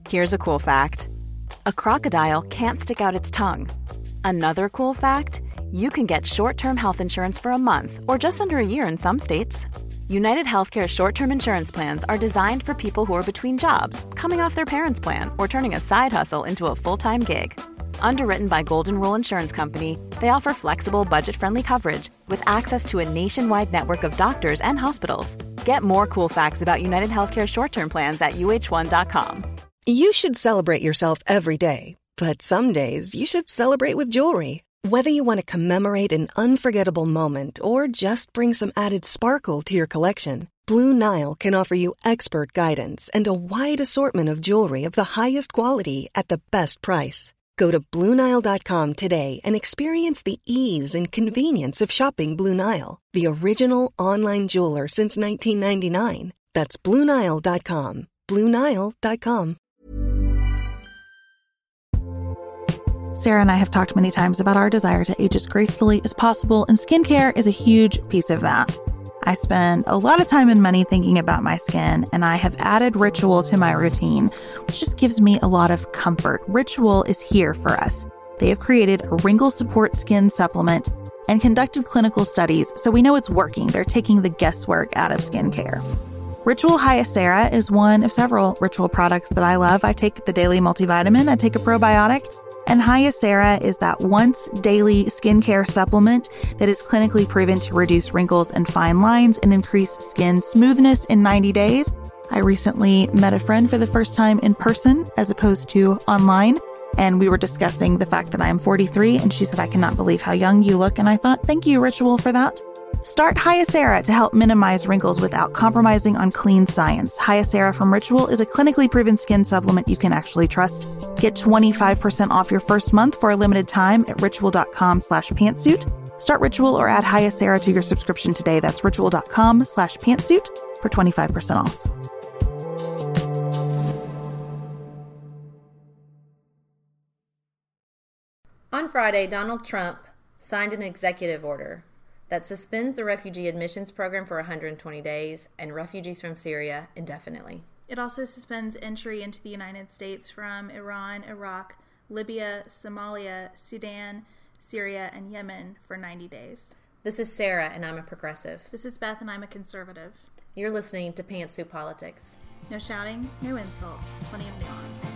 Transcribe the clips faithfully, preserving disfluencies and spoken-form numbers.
Here's a cool fact. A crocodile can't stick out its tongue. Another cool fact, you can get short-term health insurance for a month or just under a year in some states. United Healthcare short-term insurance plans are designed for people who are between jobs, coming off their parents' plan, or turning a side hustle into a full-time gig. Underwritten by Golden Rule Insurance Company, they offer flexible, budget-friendly coverage with access to a nationwide network of doctors and hospitals. Get more cool facts about United Healthcare short-term plans at U H one dot com. You should celebrate yourself every day, but some days you should celebrate with jewelry. Whether you want to commemorate an unforgettable moment or just bring some added sparkle to your collection, Blue Nile can offer you expert guidance and a wide assortment of jewelry of the highest quality at the best price. Go to Blue Nile dot com today and experience the ease and convenience of shopping Blue Nile, the original online jeweler since nineteen ninety-nine. That's Blue Nile dot com. Blue Nile dot com. Sarah and I have talked many times about our desire to age as gracefully as possible, and skincare is a huge piece of that. I spend a lot of time and money thinking about my skin, and I have added Ritual to my routine, which just gives me a lot of comfort. Ritual is here for us. They have created a wrinkle support skin supplement and conducted clinical studies, so we know it's working. They're taking the guesswork out of skincare. Ritual Hyacera is one of several Ritual products that I love. I take the daily multivitamin, I take a probiotic, and Hyacera is that once daily skincare supplement that is clinically proven to reduce wrinkles and fine lines and increase skin smoothness in ninety days. I recently met a friend for the first time in person as opposed to online, and we were discussing the fact that I am forty-three, and she said, "I cannot believe how young you look." And I thought, thank you, Ritual, for that. Start Hyacera to help minimize wrinkles without compromising on clean science. Hyacera from Ritual is a clinically proven skin supplement you can actually trust. Get twenty-five percent off your first month for a limited time at ritual.com slash pantsuit. Start Ritual or add Hyacera to your subscription today. That's ritual.com slash pantsuit for twenty-five percent off. On Friday, Donald Trump signed an executive order that suspends the refugee admissions program for one hundred twenty days and refugees from Syria indefinitely. It also suspends entry into the United States from Iran, Iraq, Libya, Somalia, Sudan, Syria, and Yemen for ninety days. This is Sarah, and I'm a progressive. This is Beth, and I'm a conservative. You're listening to Pantsuit Politics. No shouting, no insults, plenty of nuance.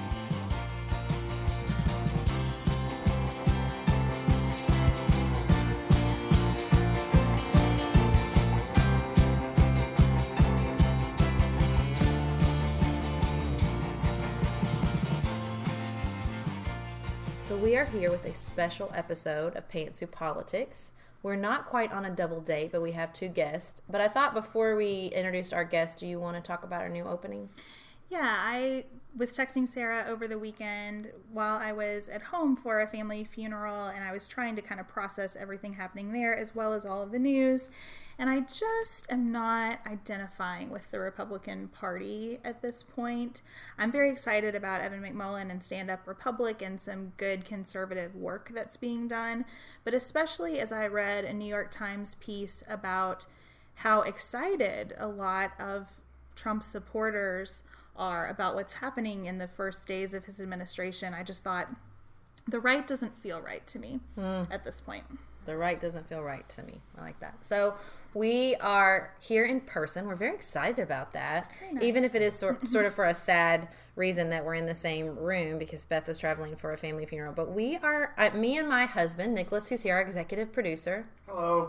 So we are here with a special episode of Pantsuit Politics. We're not quite on a double date, but we have two guests. But I thought before we introduced our guests, do you want to talk about our new opening? Yeah, I was texting Sarah over the weekend while I was at home for a family funeral, and I was trying to kind of process everything happening there as well as all of the news. And I just am not identifying with the Republican Party at this point. I'm very excited about Evan McMullin and Stand Up Republic and some good conservative work that's being done. But especially as I read a New York Times piece about how excited a lot of Trump supporters are about what's happening in the first days of his administration, I just thought the right doesn't feel right to me mm. at this point. The right doesn't feel right to me. I like that. So we are here in person. We're very excited about that, nice. Even if it is sort, sort of for a sad reason that we're in the same room because Beth is traveling for a family funeral. But we are, uh, me and my husband, Nicholas, who's here, our executive producer. Hello.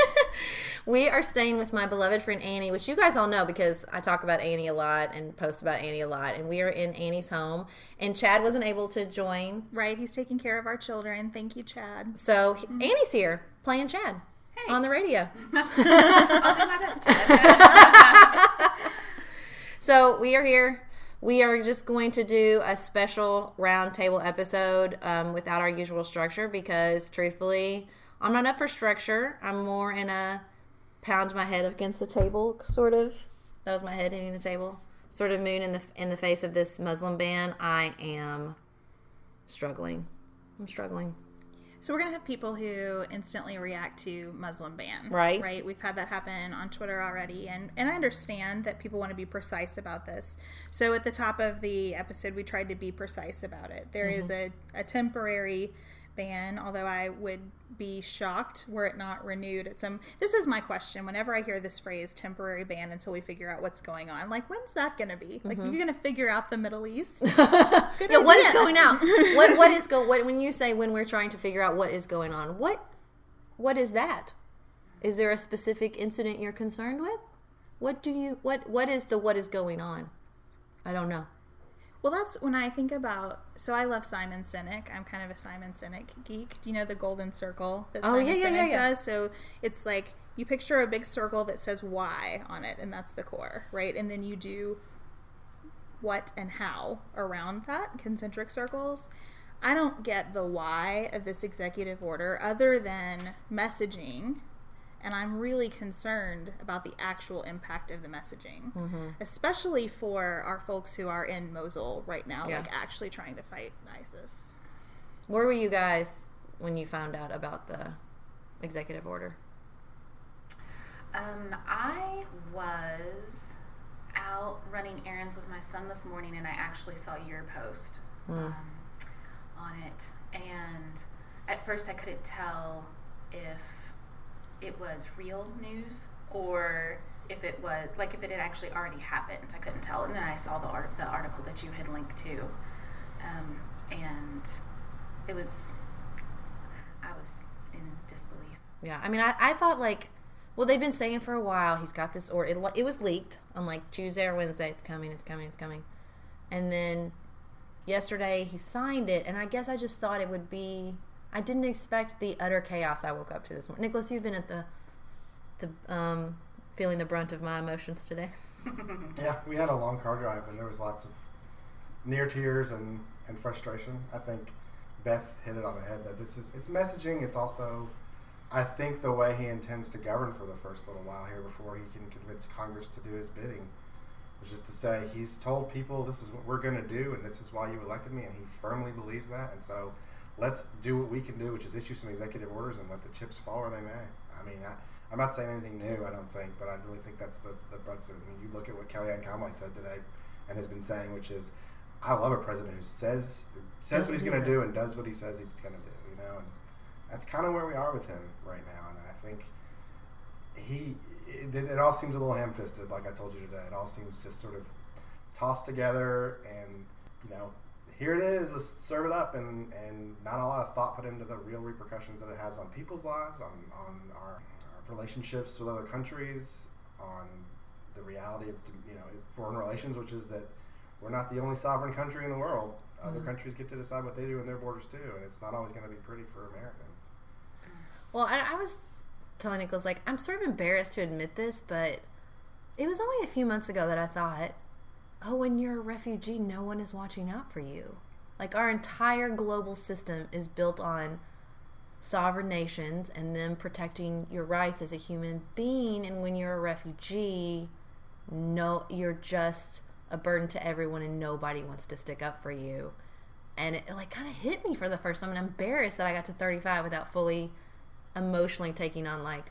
We are staying with my beloved friend Annie, which you guys all know because I talk about Annie a lot and post about Annie a lot. And we are in Annie's home. And Chad wasn't able to join. Right. He's taking care of our children. Thank you, Chad. So mm-hmm. Annie's here playing Chad. Hey. On the radio. I'll do my best, Chad. So we are here. We are just going to do a special roundtable episode um, without our usual structure because, truthfully, I'm not up for structure. I'm more in a pound my head against the table, sort of. That was my head hitting the table. Sort of moon in the in the face of this Muslim ban. I am struggling. I'm struggling. So we're going to have people who instantly react to Muslim ban. Right. Right. We've had that happen on Twitter already. And, and I understand that people want to be precise about this. So at the top of the episode, we tried to be precise about it. There mm-hmm. is a, a temporary ban, although I would be shocked were it not renewed at some... This is my question. Whenever I hear this phrase, temporary ban until we figure out what's going on, like, when's that going to be? Like, mm-hmm. you're going to figure out the Middle East? Good yeah, idea. What is going on? What What is go? What when you say when we're trying to figure out what is going on, what what is that? Is there a specific incident you're concerned with? What do you... What What is the what is going on? I don't know. Well, that's when I think about, so I love Simon Sinek. I'm kind of a Simon Sinek geek. Do you know the golden circle that oh, Simon yeah, yeah, Sinek yeah, yeah. does? So it's like you picture a big circle that says why on it, and that's the core, right? And then you do what and how around that, concentric circles. I don't get the why of this executive order other than messaging. And I'm really concerned about the actual impact of the messaging, mm-hmm. especially for our folks who are in Mosul right now, yeah. like actually trying to fight ISIS. Where were you guys when you found out about the executive order? Um, I was out running errands with my son this morning, and I actually saw your post mm. um, on it. And at first I couldn't tell if it was real news or if it was like if it had actually already happened. I couldn't tell, and then I saw the art, the article that you had linked to, um, and it was I was in disbelief. Yeah, I mean, I, I thought like, well, they've been saying for a while he's got this order. It, it was leaked on like Tuesday or Wednesday. It's coming. It's coming. It's coming. And then yesterday he signed it, and I guess I just thought it would be. I didn't expect the utter chaos I woke up to this morning. Nicholas, you've been at the, the um, feeling the brunt of my emotions today. Yeah, we had a long car drive, and there was lots of near tears and, and frustration. I think Beth hit it on the head that this is, it's messaging. It's also, I think, the way he intends to govern for the first little while here before he can convince Congress to do his bidding, which is to say he's told people this is what we're going to do, and this is why you elected me, and he firmly believes that, and so let's do what we can do, which is issue some executive orders and let the chips fall where they may. I mean, I, I'm not saying anything new, I don't think, but I really think that's the, the brunt of it. I mean, you look at what Kellyanne Conway said today and has been saying, which is, I love a president who says says what he's going to do and does what he says he's going to do, you know, and that's kind of where we are with him right now. And I think he, it, it all seems a little ham-fisted, like I told you today. It all seems just sort of tossed together and, you know, here it is, let's serve it up, and, and not a lot of thought put into the real repercussions that it has on people's lives, on, on our, our relationships with other countries, on the reality of, you know, foreign relations, which is that we're not the only sovereign country in the world. Other mm-hmm. countries get to decide what they do in their borders too, and it's not always going to be pretty for Americans. Well, I, I was telling Nicholas, like, I'm sort of embarrassed to admit this, but it was only a few months ago that I thought, oh, when you're a refugee, no one is watching out for you. Like, our entire global system is built on sovereign nations and them protecting your rights as a human being. And when you're a refugee, no, you're just a burden to everyone and nobody wants to stick up for you. And it, like, kind of hit me for the first time. And I'm embarrassed that I got to thirty-five without fully emotionally taking on, like,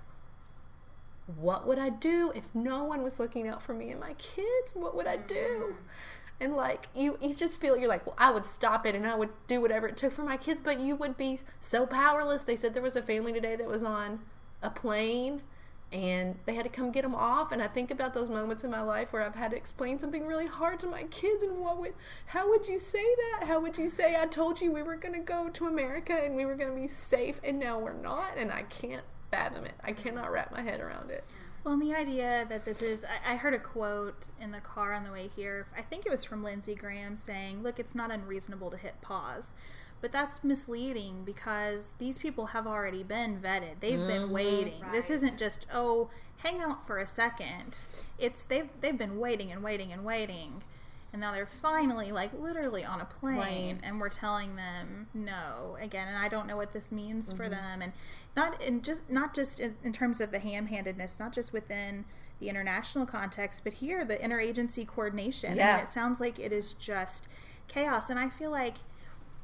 what would I do if no one was looking out for me and my kids? What would I do? And like, you, you just feel, you're like, well, I would stop it and I would do whatever it took for my kids, but you would be so powerless. They said there was a family today that was on a plane and they had to come get them off. And I think about those moments in my life where I've had to explain something really hard to my kids, and what would, how would you say that? How would you say, I told you we were going to go to America and we were going to be safe, and now we're not, and I can't fathom it. I cannot wrap my head around it. Well, and the idea that this is, I, I heard a quote in the car on the way here. I think it was from Lindsey Graham saying, look, it's not unreasonable to hit pause. But that's misleading because these people have already been vetted. They've mm-hmm, been waiting. Right. This isn't just, oh, hang out for a second. It's they've they've been waiting and waiting and waiting. And now they're finally, like, literally on a plane, plane, and we're telling them no again. And I don't know what this means mm-hmm. for them, and not in just not just in, in terms of the ham-handedness, not just within the international context, but here the interagency coordination. Yeah. I mean, it sounds like it is just chaos, and I feel like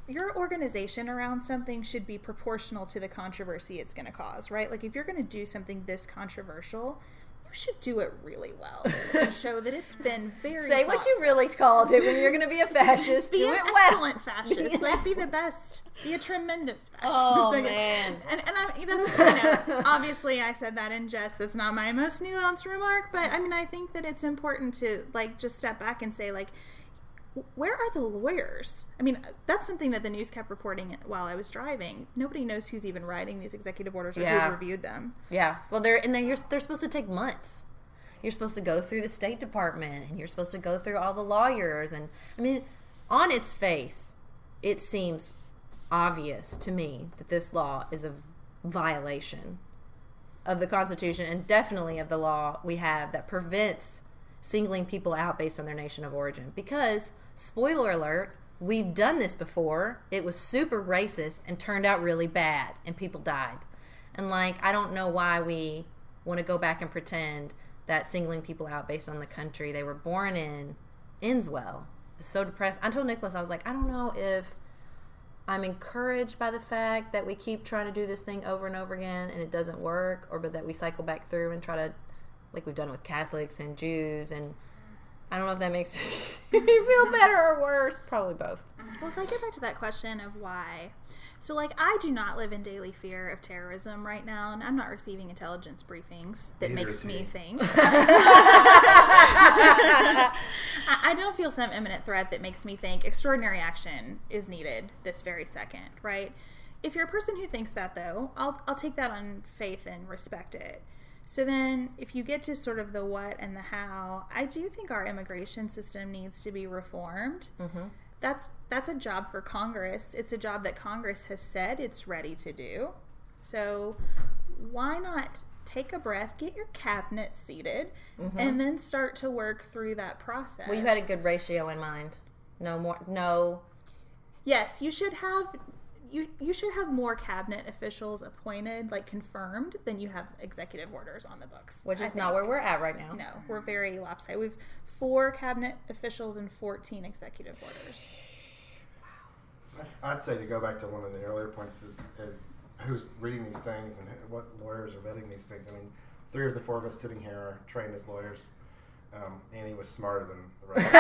your organization around something should be proportional to the controversy it's going to cause, right? Like if you're going to do something this controversial, you should do it really well and show that it's been very Say thoughtful. what you really called it when you're going to be a fascist. Be do an it well. excellent fascist. Be Like be the best. Be a tremendous fascist. Oh, Okay. man. And and I that's you know, obviously I said that in jest. That's not my most nuanced remark, but I mean I think that it's important to like just step back and say like, where are the lawyers? I mean, that's something that the news kept reporting while I was driving. Nobody knows who's even writing these executive orders or Yeah. who's reviewed them. Yeah. Well, they're and then you're they're supposed to take months. You're supposed to go through the State Department, and you're supposed to go through all the lawyers. And I mean, on its face, it seems obvious to me that this law is a violation of the Constitution and definitely of the law we have that prevents singling people out based on their nation of origin. Because, spoiler alert, we've done this before. It was super racist and turned out really bad, and people died. And, like, I don't know why we want to go back and pretend that singling people out based on the country they were born in ends well. It's so depressed. I told Nicholas, I was like, I don't know if I'm encouraged by the fact that we keep trying to do this thing over and over again and it doesn't work, or but that we cycle back through and try to, like we've done it with Catholics and Jews, and I don't know if that makes me feel better or worse. Probably both. Well, if I get back to that question of why. So, like, I do not live in daily fear of terrorism right now, and I'm not receiving intelligence briefings that Neither makes is me he. think. I, I don't feel some imminent threat that makes me think extraordinary action is needed this very second, right? If you're a person who thinks that, though, I'll, I'll take that on faith and respect it. So then if you get to sort of the what and the how, I do think our immigration system needs to be reformed. Mm-hmm. That's that's a job for Congress. It's a job that Congress has said it's ready to do. So why not take a breath, get your cabinet seated, mm-hmm. and then start to work through that process? Well, you had a good ratio in mind. No more, no. Yes, you should have you you should have more cabinet officials appointed, like confirmed, than you have executive orders on the books. Which is I not think. where we're at right now. No, we're very lopsided. We've four cabinet officials and fourteen executive orders. I'd say to go back to one of the earlier points is, is who's reading these things and who, what lawyers are vetting these things. I mean, three of the four of us sitting here are trained as lawyers. Um, Annie was smarter than the rest.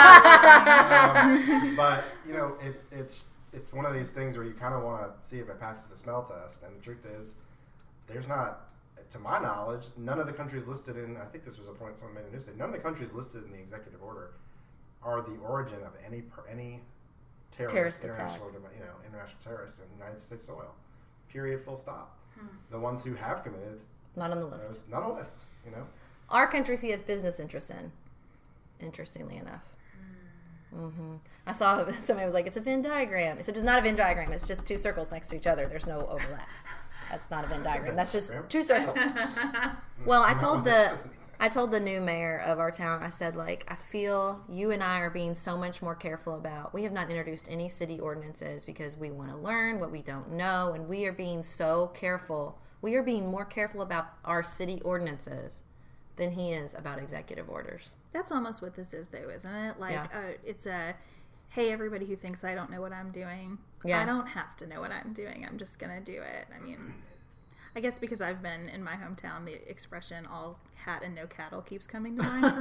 um, but, you know, it, it's it's one of these things where you kind of want to see if it passes the smell test. And the truth is, there's not, to my knowledge, none of the countries listed in, I think this was a point someone made in the news, none of the countries listed in the executive order are the origin of any any terrorist, Terrorist international, you know, international terrorists in United States soil. Period. Full stop. Hmm. The ones who have committed, not on the list. Those, not on the list. You know, our country he has business interest in. Interestingly enough. Mm-hmm. I saw somebody was like, "It's a Venn diagram." Except it's not a Venn diagram. It's just two circles next to each other. There's no overlap. That's not a Venn diagram. That's just two circles. Well, I told the I told the new mayor of our town, I said, like, I feel you and I are being so much more careful about, we have not introduced any city ordinances because we want to learn what we don't know, and we are being so careful. We are being more careful about our city ordinances than he is about executive orders. That's almost what this is, though, isn't it? Like, Yeah. uh, it's a, hey, everybody who thinks I don't know what I'm doing, Yeah. I don't have to know what I'm doing. I'm just going to do it. I mean, I guess because I've been in my hometown, the expression all hat and no cattle keeps coming to mind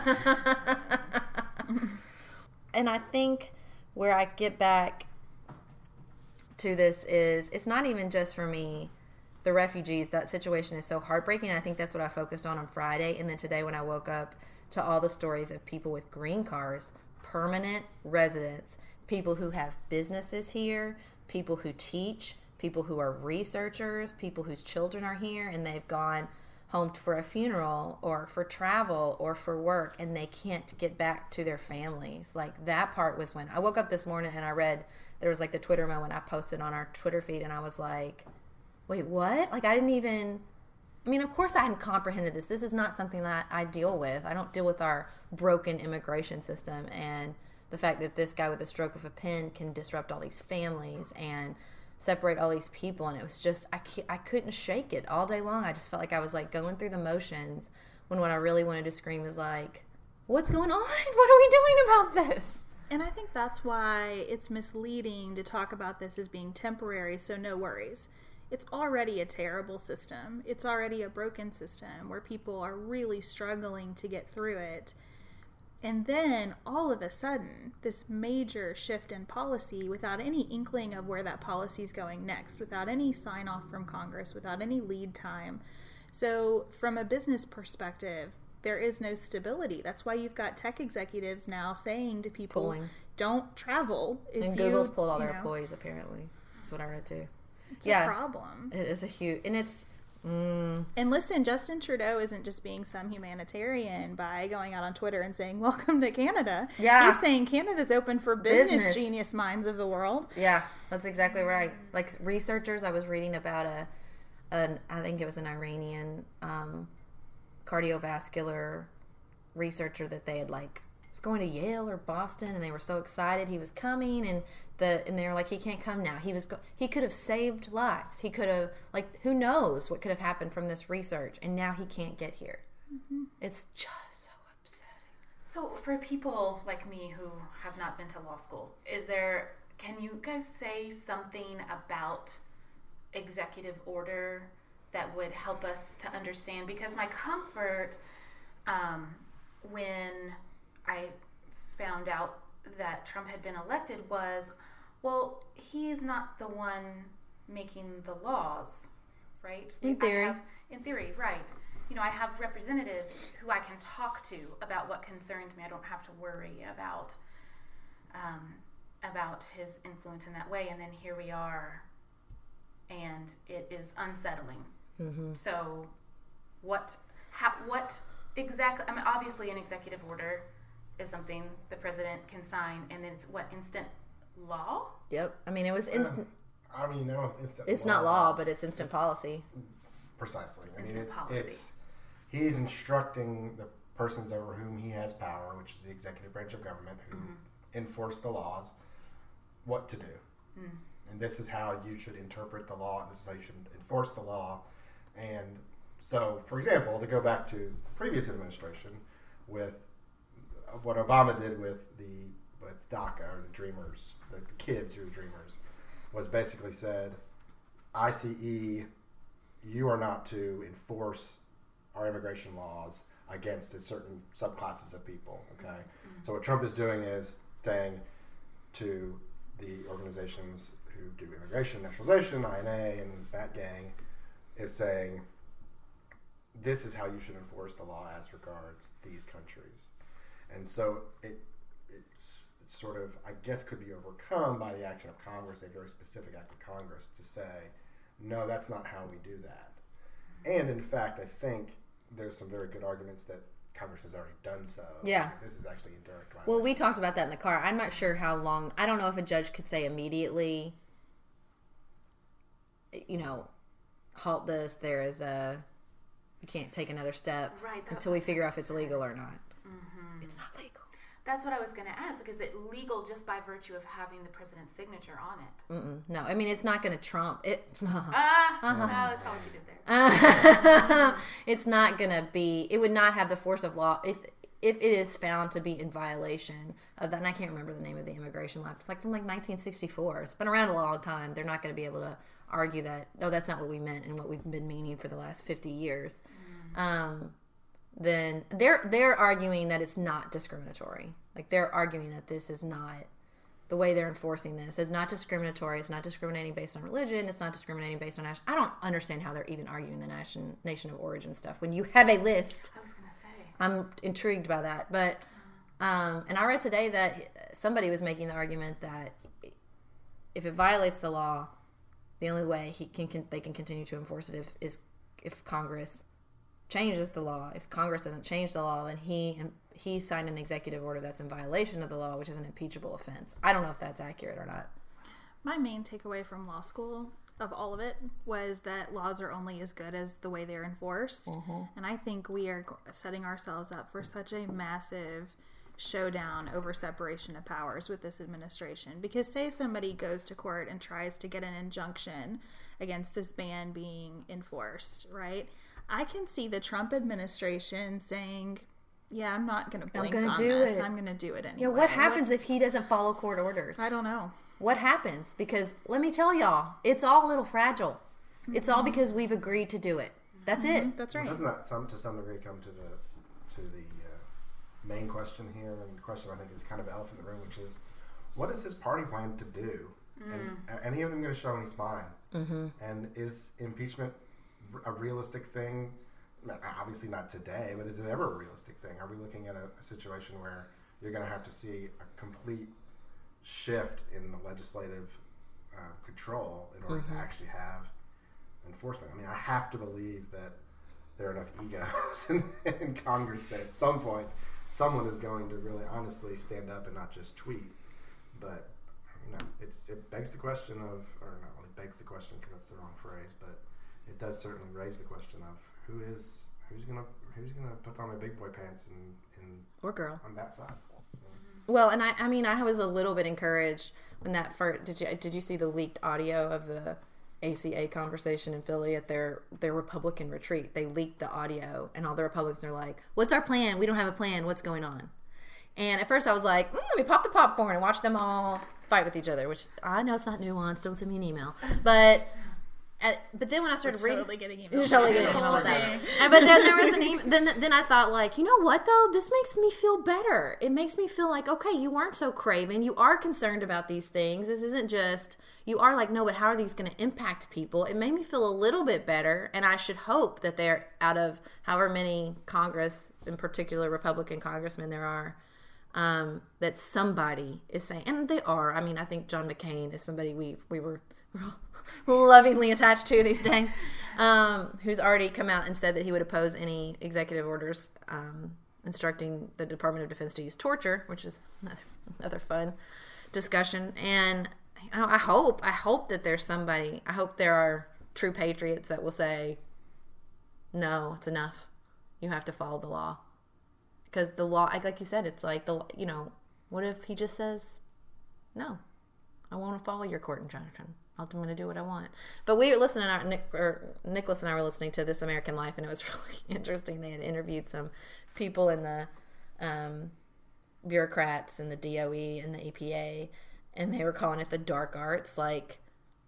for me. And I think where I get back to this is, it's not even just for me, the refugees. That situation is so heartbreaking. I think that's what I focused on on Friday. And then today when I woke up to all the stories of people with green cards, permanent residents, people who have businesses here, people who teach, people who are researchers, people whose children are here and they've gone home for a funeral or for travel or for work and they can't get back to their families. Like, that part was when I woke up this morning and I read, there was like the Twitter moment I posted on our Twitter feed and I was like, wait, what? Like, I didn't even, I mean, of course I hadn't comprehended this. This is not something that I deal with. I don't deal with our broken immigration system and the fact that this guy with the stroke of a pen can disrupt all these families and separate all these people. And it was just, I, I couldn't shake it all day long. I just felt like I was like going through the motions when what I really wanted to scream is like, what's going on? What are we doing about this? And I think that's why it's misleading to talk about this as being temporary, so no worries. It's already a terrible system. It's already a broken system where people are really struggling to get through it. And then, all of a sudden, this major shift in policy without any inkling of where that policy is going next, without any sign-off from Congress, without any lead time. So, from a business perspective, there is no stability. That's why you've got tech executives now saying to people, Pulling. don't travel. If and you, Google's pulled all their you know, employees, apparently. That's what I read, too. It's yeah, a problem. It is a huge... And it's... Mm. And listen, Justin Trudeau isn't just being some humanitarian by going out on Twitter and saying, welcome to Canada. Yeah. He's saying Canada's open for business, business genius minds of the world. Yeah, that's exactly right. Like researchers, I was reading about a, an, I think it was an Iranian um, cardiovascular researcher that they had like, was going to Yale or Boston, and they were so excited he was coming, and the and they were like, he can't come now. He was go- he could have saved lives. He could have, like, who knows what could have happened from this research, and now he can't get here. Mm-hmm. It's just so upsetting. So for people like me who have not been to law school, is there, can you guys say something about executive order that would help us to understand? Because my comfort um, when I found out that Trump had been elected was, well, he is not the one making the laws, right? In theory. I have, in theory, right. You know, I have representatives who I can talk to about what concerns me. I don't have to worry about um, about his influence in that way. And then here we are, and it is unsettling. Mm-hmm. So what, how, what exactly, I mean, obviously an executive order is something the president can sign, and then it's what, instant law? Yep. I mean, it was instant. Uh, I mean, no, it's instant. It's law. not law, but it's instant policy. Precisely. I instant mean, it, policy. It's he's instructing the persons over whom he has power, which is the executive branch of government, who mm-hmm. enforce the laws, what to do. Mm. And this is how you should interpret the law, and this is how you should enforce the law. And so, for example, to go back to the previous administration with what Obama did with the with DACA, or the Dreamers, the, the kids who are Dreamers, was basically said, I C E, you are not to enforce our immigration laws against a certain subclasses of people, okay? Mm-hmm. So what Trump is doing is saying to the organizations who do immigration, naturalization, I N A, and that gang, is saying, this is how you should enforce the law as regards these countries. And so it it's, it's sort of, I guess, could be overcome by the action of Congress, a very specific act of Congress, to say, no, that's not how we do that. And in fact, I think there's some very good arguments that Congress has already done so. Yeah. This is actually a direct violation. Well, we talked about that in the car. I'm not sure how long, I don't know if a judge could say immediately, you know, halt this, there is a, you can't take another step right, until we figure out if it's legal or not. Mm-hmm. It's not legal. That's what I was going to ask. Is it legal just by virtue of having the president's signature on it? Mm-mm. No, I mean, it's not going to trump it. Ah, uh, uh-huh. no, that's not what you did there. Uh, it's not going to be, it would not have the force of law if if it is found to be in violation of that. And I can't remember the name of the immigration law. It's like from like nineteen sixty-four. It's been around a long time. They're not going to be able to argue that, no, that's not what we meant and what we've been meaning for the last fifty years. Mm. Um, then they're they're arguing that it's not discriminatory. Like, they're arguing that this is not, the way they're enforcing this is not discriminatory. It's not discriminating based on religion. It's not discriminating based on nation. I don't understand how they're even arguing the nation nation of origin stuff when you have a list. I was going to say. I'm intrigued by that. But, um, and I read today that somebody was making the argument that if it violates the law, the only way he can, can they can continue to enforce it if, is if Congress changes the law. If Congress doesn't change the law, then he he signed an executive order that's in violation of the law, which is an impeachable offense. I don't know if that's accurate or not. My main takeaway from law school of all of it was that laws are only as good as the way they're enforced. Mm-hmm. And I think we are setting ourselves up for such a massive showdown over separation of powers with this administration. Because say somebody goes to court and tries to get an injunction against this ban being enforced, right? I can see the Trump administration saying, Yeah, I'm not going to blink gonna on do this. it. I'm going to do it anyway. Yeah, what happens what, if he doesn't follow court orders? I don't know. What happens? Because let me tell y'all, it's all a little fragile. Mm-hmm. It's all because we've agreed to do it. That's mm-hmm. it. That's right. Well, doesn't that some to some degree come to the to the uh, main question here, and the question I think is kind of elephant in the room, which is, what is his party plan to do? Mm. And are any of them going to show any spine? Mm-hmm. And is impeachment a realistic thing? Obviously not today, but is it ever a realistic thing? Are we looking at a, a situation where you're going to have to see a complete shift in the legislative uh, control in order mm-hmm. to actually have enforcement? I mean, I have to believe that there are enough egos in, in Congress that at some point someone is going to really honestly stand up and not just tweet. But you know, it's it begs the question of, or not really begs the question because that's the wrong phrase, but it does certainly raise the question of who is who's gonna who's gonna put on their big boy pants and, and or girl on that side. Well, and I, I mean, I was a little bit encouraged when that first. Did you did you see the leaked audio of the A C A conversation in Philly at their their Republican retreat? They leaked the audio, and all the Republicans are like, "What's our plan? We don't have a plan. What's going on?" And at first, I was like, mm, "Let me pop the popcorn and watch them all fight with each other." Which I know it's not nuanced. Don't send me an email, but. At, but then when I started We're reading, totally getting emails. Totally getting emails that. And but then there was an email. Then then I thought, like, you know what though? This makes me feel better. It makes me feel like, okay, you weren't so craven. You are concerned about these things. This isn't just you are like, no, but how are these going to impact people? It made me feel a little bit better, and I should hope that they're out of however many Congress, in particular Republican congressmen there are, um, that somebody is saying, and they are. I mean, I think John McCain is somebody we we were. lovingly attached to these days, um, who's already come out and said that he would oppose any executive orders um, instructing the Department of Defense to use torture, which is another, another fun discussion. And you know, I hope, I hope that there's somebody, I hope there are true patriots that will say, no, it's enough. You have to follow the law. Because the law, like you said, it's like, the you know, what if he just says, no, I won't follow your court injunction. I'm going to do what I want. But we were listening, our, Nick, or Nicholas and I were listening to This American Life, and it was really interesting. They had interviewed some people in the um, bureaucrats in the D O E and the E P A, and they were calling it the dark arts. Like,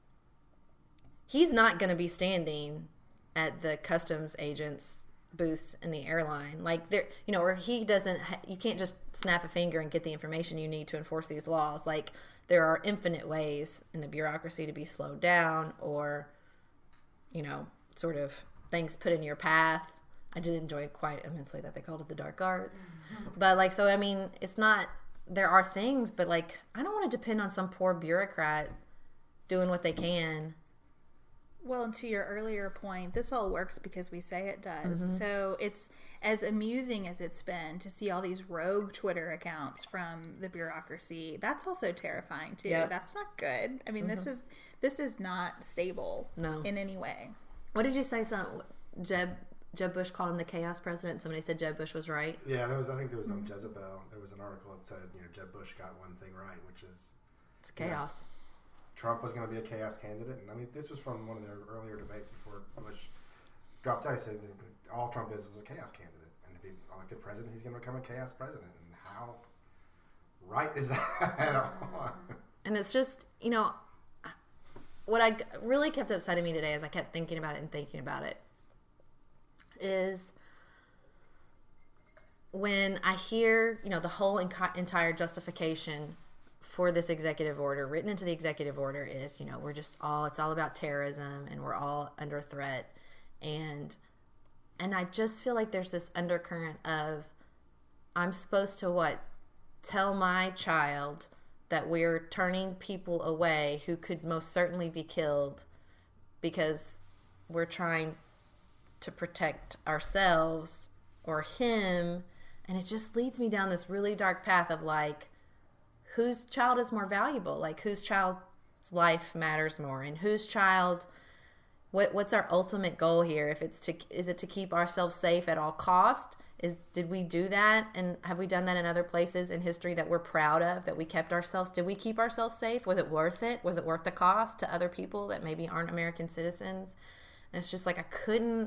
he's not going to be standing at the customs agents' booths in the airline. Like, there, you know, or he doesn't, ha- you can't just snap a finger and get the information you need to enforce these laws. Like, there are infinite ways in the bureaucracy to be slowed down or, you know, sort of things put in your path. I did enjoy quite immensely that they called it the dark arts. Mm-hmm. But, like, so, I mean, it's not, there are things, but, like, I don't want to depend on some poor bureaucrat doing what they can. Well, and to your earlier point, this all works because we say it does. Mm-hmm. So it's as amusing as it's been to see all these rogue Twitter accounts from the bureaucracy. That's also terrifying too. Yep. That's not good. I mean, mm-hmm. this is this is not stable no. in any way. What did you say? Some Jeb Jeb Bush called him the chaos president. Somebody said Jeb Bush was right. Yeah, there was. I think there was on mm-hmm. Jezebel. There was an article that said, you know, Jeb Bush got one thing right, which is it's chaos. You know, Trump was going to be a chaos candidate, and I mean, this was from one of their earlier debates before Bush dropped out. He said that all Trump is is a chaos candidate, and if he's elected president, he's going to become a chaos president. And how right is that? And it's just, you know, what I really kept upsetting me today as I kept thinking about it and thinking about it is when I hear, you know, the whole inc- entire justification for this executive order, written into the executive order is, you know, we're just all, it's all about terrorism and we're all under threat. And, and I just feel like there's this undercurrent of, I'm supposed to what? Tell my child that we're turning people away who could most certainly be killed because we're trying to protect ourselves or him. And it just leads me down this really dark path of like, whose child is more valuable? Like, whose child's life matters more? And whose child, what what's our ultimate goal here? If it's to, is it to keep ourselves safe at all cost? Is, did we do that? And have we done that in other places in history that we're proud of, that we kept ourselves, did we keep ourselves safe? Was it worth it? Was it worth the cost to other people that maybe aren't American citizens? And it's just like, I couldn't,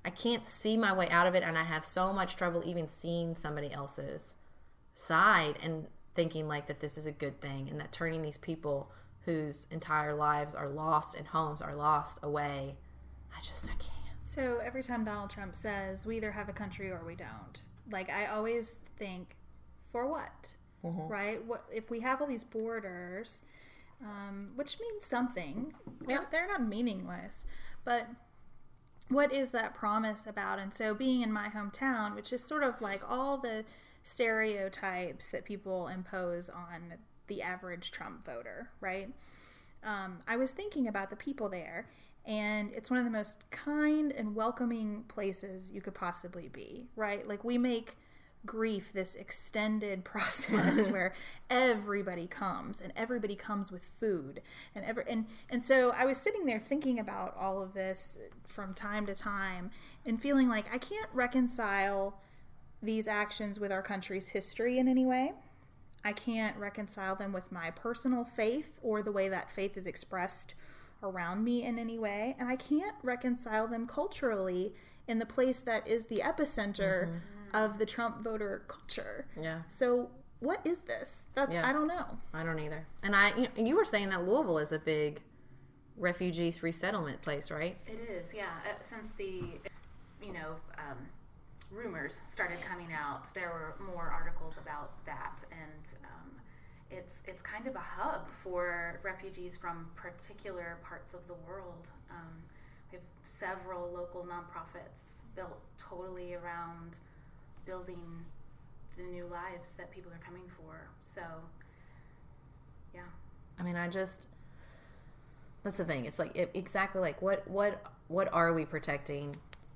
I can't see my way out of it, and I have so much trouble even seeing somebody else's side and thinking like that this is a good thing, and that turning these people whose entire lives are lost and homes are lost away, I just, I can't. So every time Donald Trump says we either have a country or we don't, like I always think, for what? Mm-hmm. Right? What if we have all these borders, um, which means something? Yeah. They're not meaningless, but what is that promise about? And so being in my hometown, which is sort of like all the stereotypes that people impose on the average Trump voter, right? Um, I was thinking about the people there, and it's one of the most kind and welcoming places you could possibly be, right? Like we make grief this extended process where everybody comes and everybody comes with food and ever and and so I was sitting there thinking about all of this from time to time and feeling like I can't reconcile these actions with our country's history in any way. I can't reconcile them with my personal faith or the way that faith is expressed around me in any way, and I can't reconcile them culturally in the place that is the epicenter mm-hmm. of the Trump voter culture. Yeah. So what is this? That's yeah. I don't know. I don't either. And I, you, know, you were saying that Louisville is a big refugees resettlement place, right? It is, yeah. Uh, since the, you know, um, rumors started coming out, there were more articles about that, and um, it's it's kind of a hub for refugees from particular parts of the world. Um, we have several local nonprofits built totally around building the new lives that people are coming for. So, yeah. I mean, I just, that's the thing. It's like, it, exactly like, what, what, what are we protecting?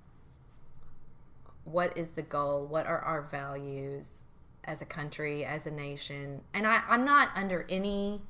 What is the goal? What are our values as a country, as a nation? And I, I'm not under any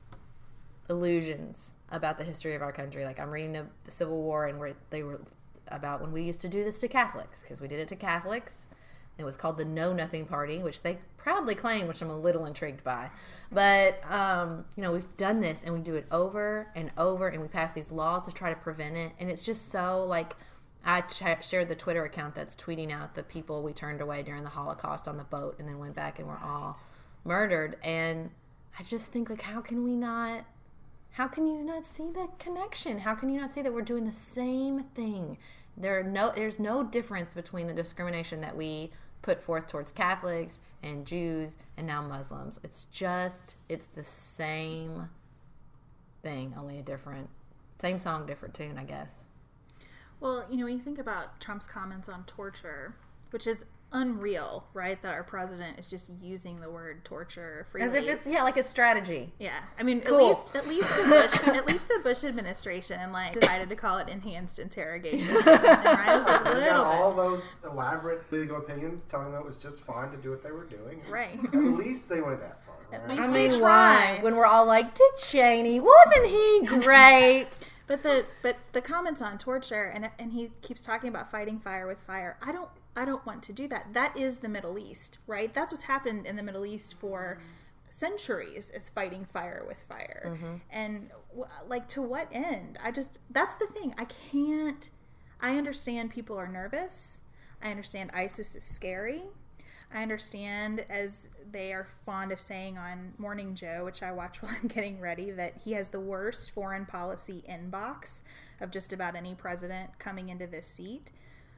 illusions about the history of our country. Like, I'm reading the Civil War, and where they were about when we used to do this to Catholics, because we did it to Catholics. It was called the Know Nothing Party, which they proudly claim, which I'm a little intrigued by. But, um, you know, we've done this, and we do it over and over, and we pass these laws to try to prevent it. And it's just so, like, I ch- shared the Twitter account that's tweeting out the people we turned away during the Holocaust on the boat and then went back and were all murdered. And I just think, like, how can we not, how can you not see the connection? How can you not see that we're doing the same thing? There are no, there's no difference between the discrimination that we put forth towards Catholics and Jews and now Muslims. It's just, it's the same thing, only a different, same song, different tune, I guess. Well, you know, when you think about Trump's comments on torture, which is unreal, right? That our president is just using the word torture freely. As if it's, yeah, like a strategy. Yeah. I mean, cool. at least at least the Bush at least the Bush administration like decided to call it enhanced interrogation or something, right? It was a little got bit. all those elaborate legal opinions telling them it was just fine to do what they were doing. Right. At least they went that far. At Right? least I they mean, tried. why? When we're all like, Dick Cheney, wasn't he great? But the but the comments on torture, and and he keeps talking about fighting fire with fire. I don't I don't want to do that. That is the Middle East, right? That's what's happened in the Middle East for centuries, is fighting fire with fire. Mm-hmm. And like, to what end? I just, that's the thing. I can't. I understand people are nervous. I understand ISIS is scary. I understand, as they are fond of saying on Morning Joe, which I watch while I'm getting ready, that he has the worst foreign policy inbox of just about any president coming into this seat.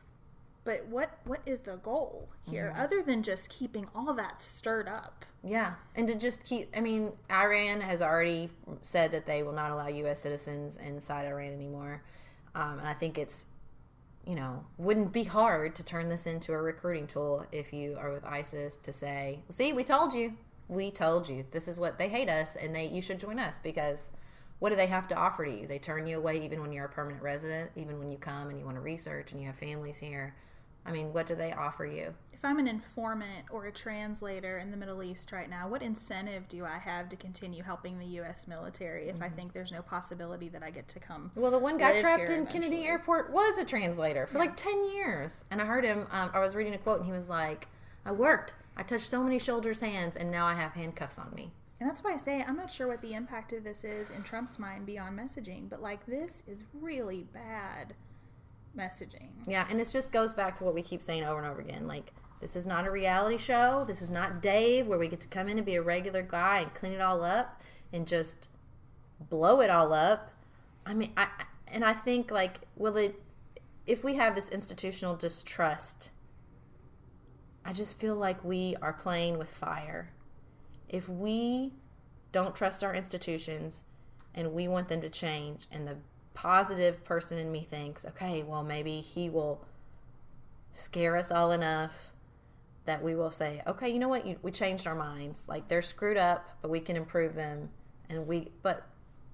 But what what is the goal here, mm-hmm. other than just keeping all that stirred up? Yeah, and to just keep, I mean, Iran has already said that they will not allow U S citizens inside Iran anymore. Um, and I think it's, you know, wouldn't be hard to turn this into a recruiting tool if you are with ISIS to say, see, we told you. We told you. This is what, they hate us, and they you should join us, because what do they have to offer to you? They turn you away even when you're a permanent resident, even when you come and you want to research and you have families here. I mean, what do they offer you? If I'm an informant or a translator in the Middle East right now, what incentive do I have to continue helping the U S military if mm-hmm. I think there's no possibility that I get to come? Well, the one guy trapped in Kennedy Airport was a translator for yeah. like ten years. And I heard him, um, I was reading a quote, and he was like, I worked. I touched so many shoulders, hands, and now I have handcuffs on me. And that's why I say I'm not sure what the impact of this is in Trump's mind beyond messaging, but like, this is really bad. messaging. Yeah, and it just goes back to what we keep saying over and over again. Like, this is not a reality show. This is not Dave, where we get to come in and be a regular guy and clean it all up and just blow it all up. I mean, I and I think, like, will it, if we have this institutional distrust, I just feel like we are playing with fire. If we don't trust our institutions and we want them to change, and the positive person in me thinks, okay, well, maybe he will scare us all enough that we will say, okay, you know what, you, we changed our minds. Like, they're screwed up, but we can improve them. And we, but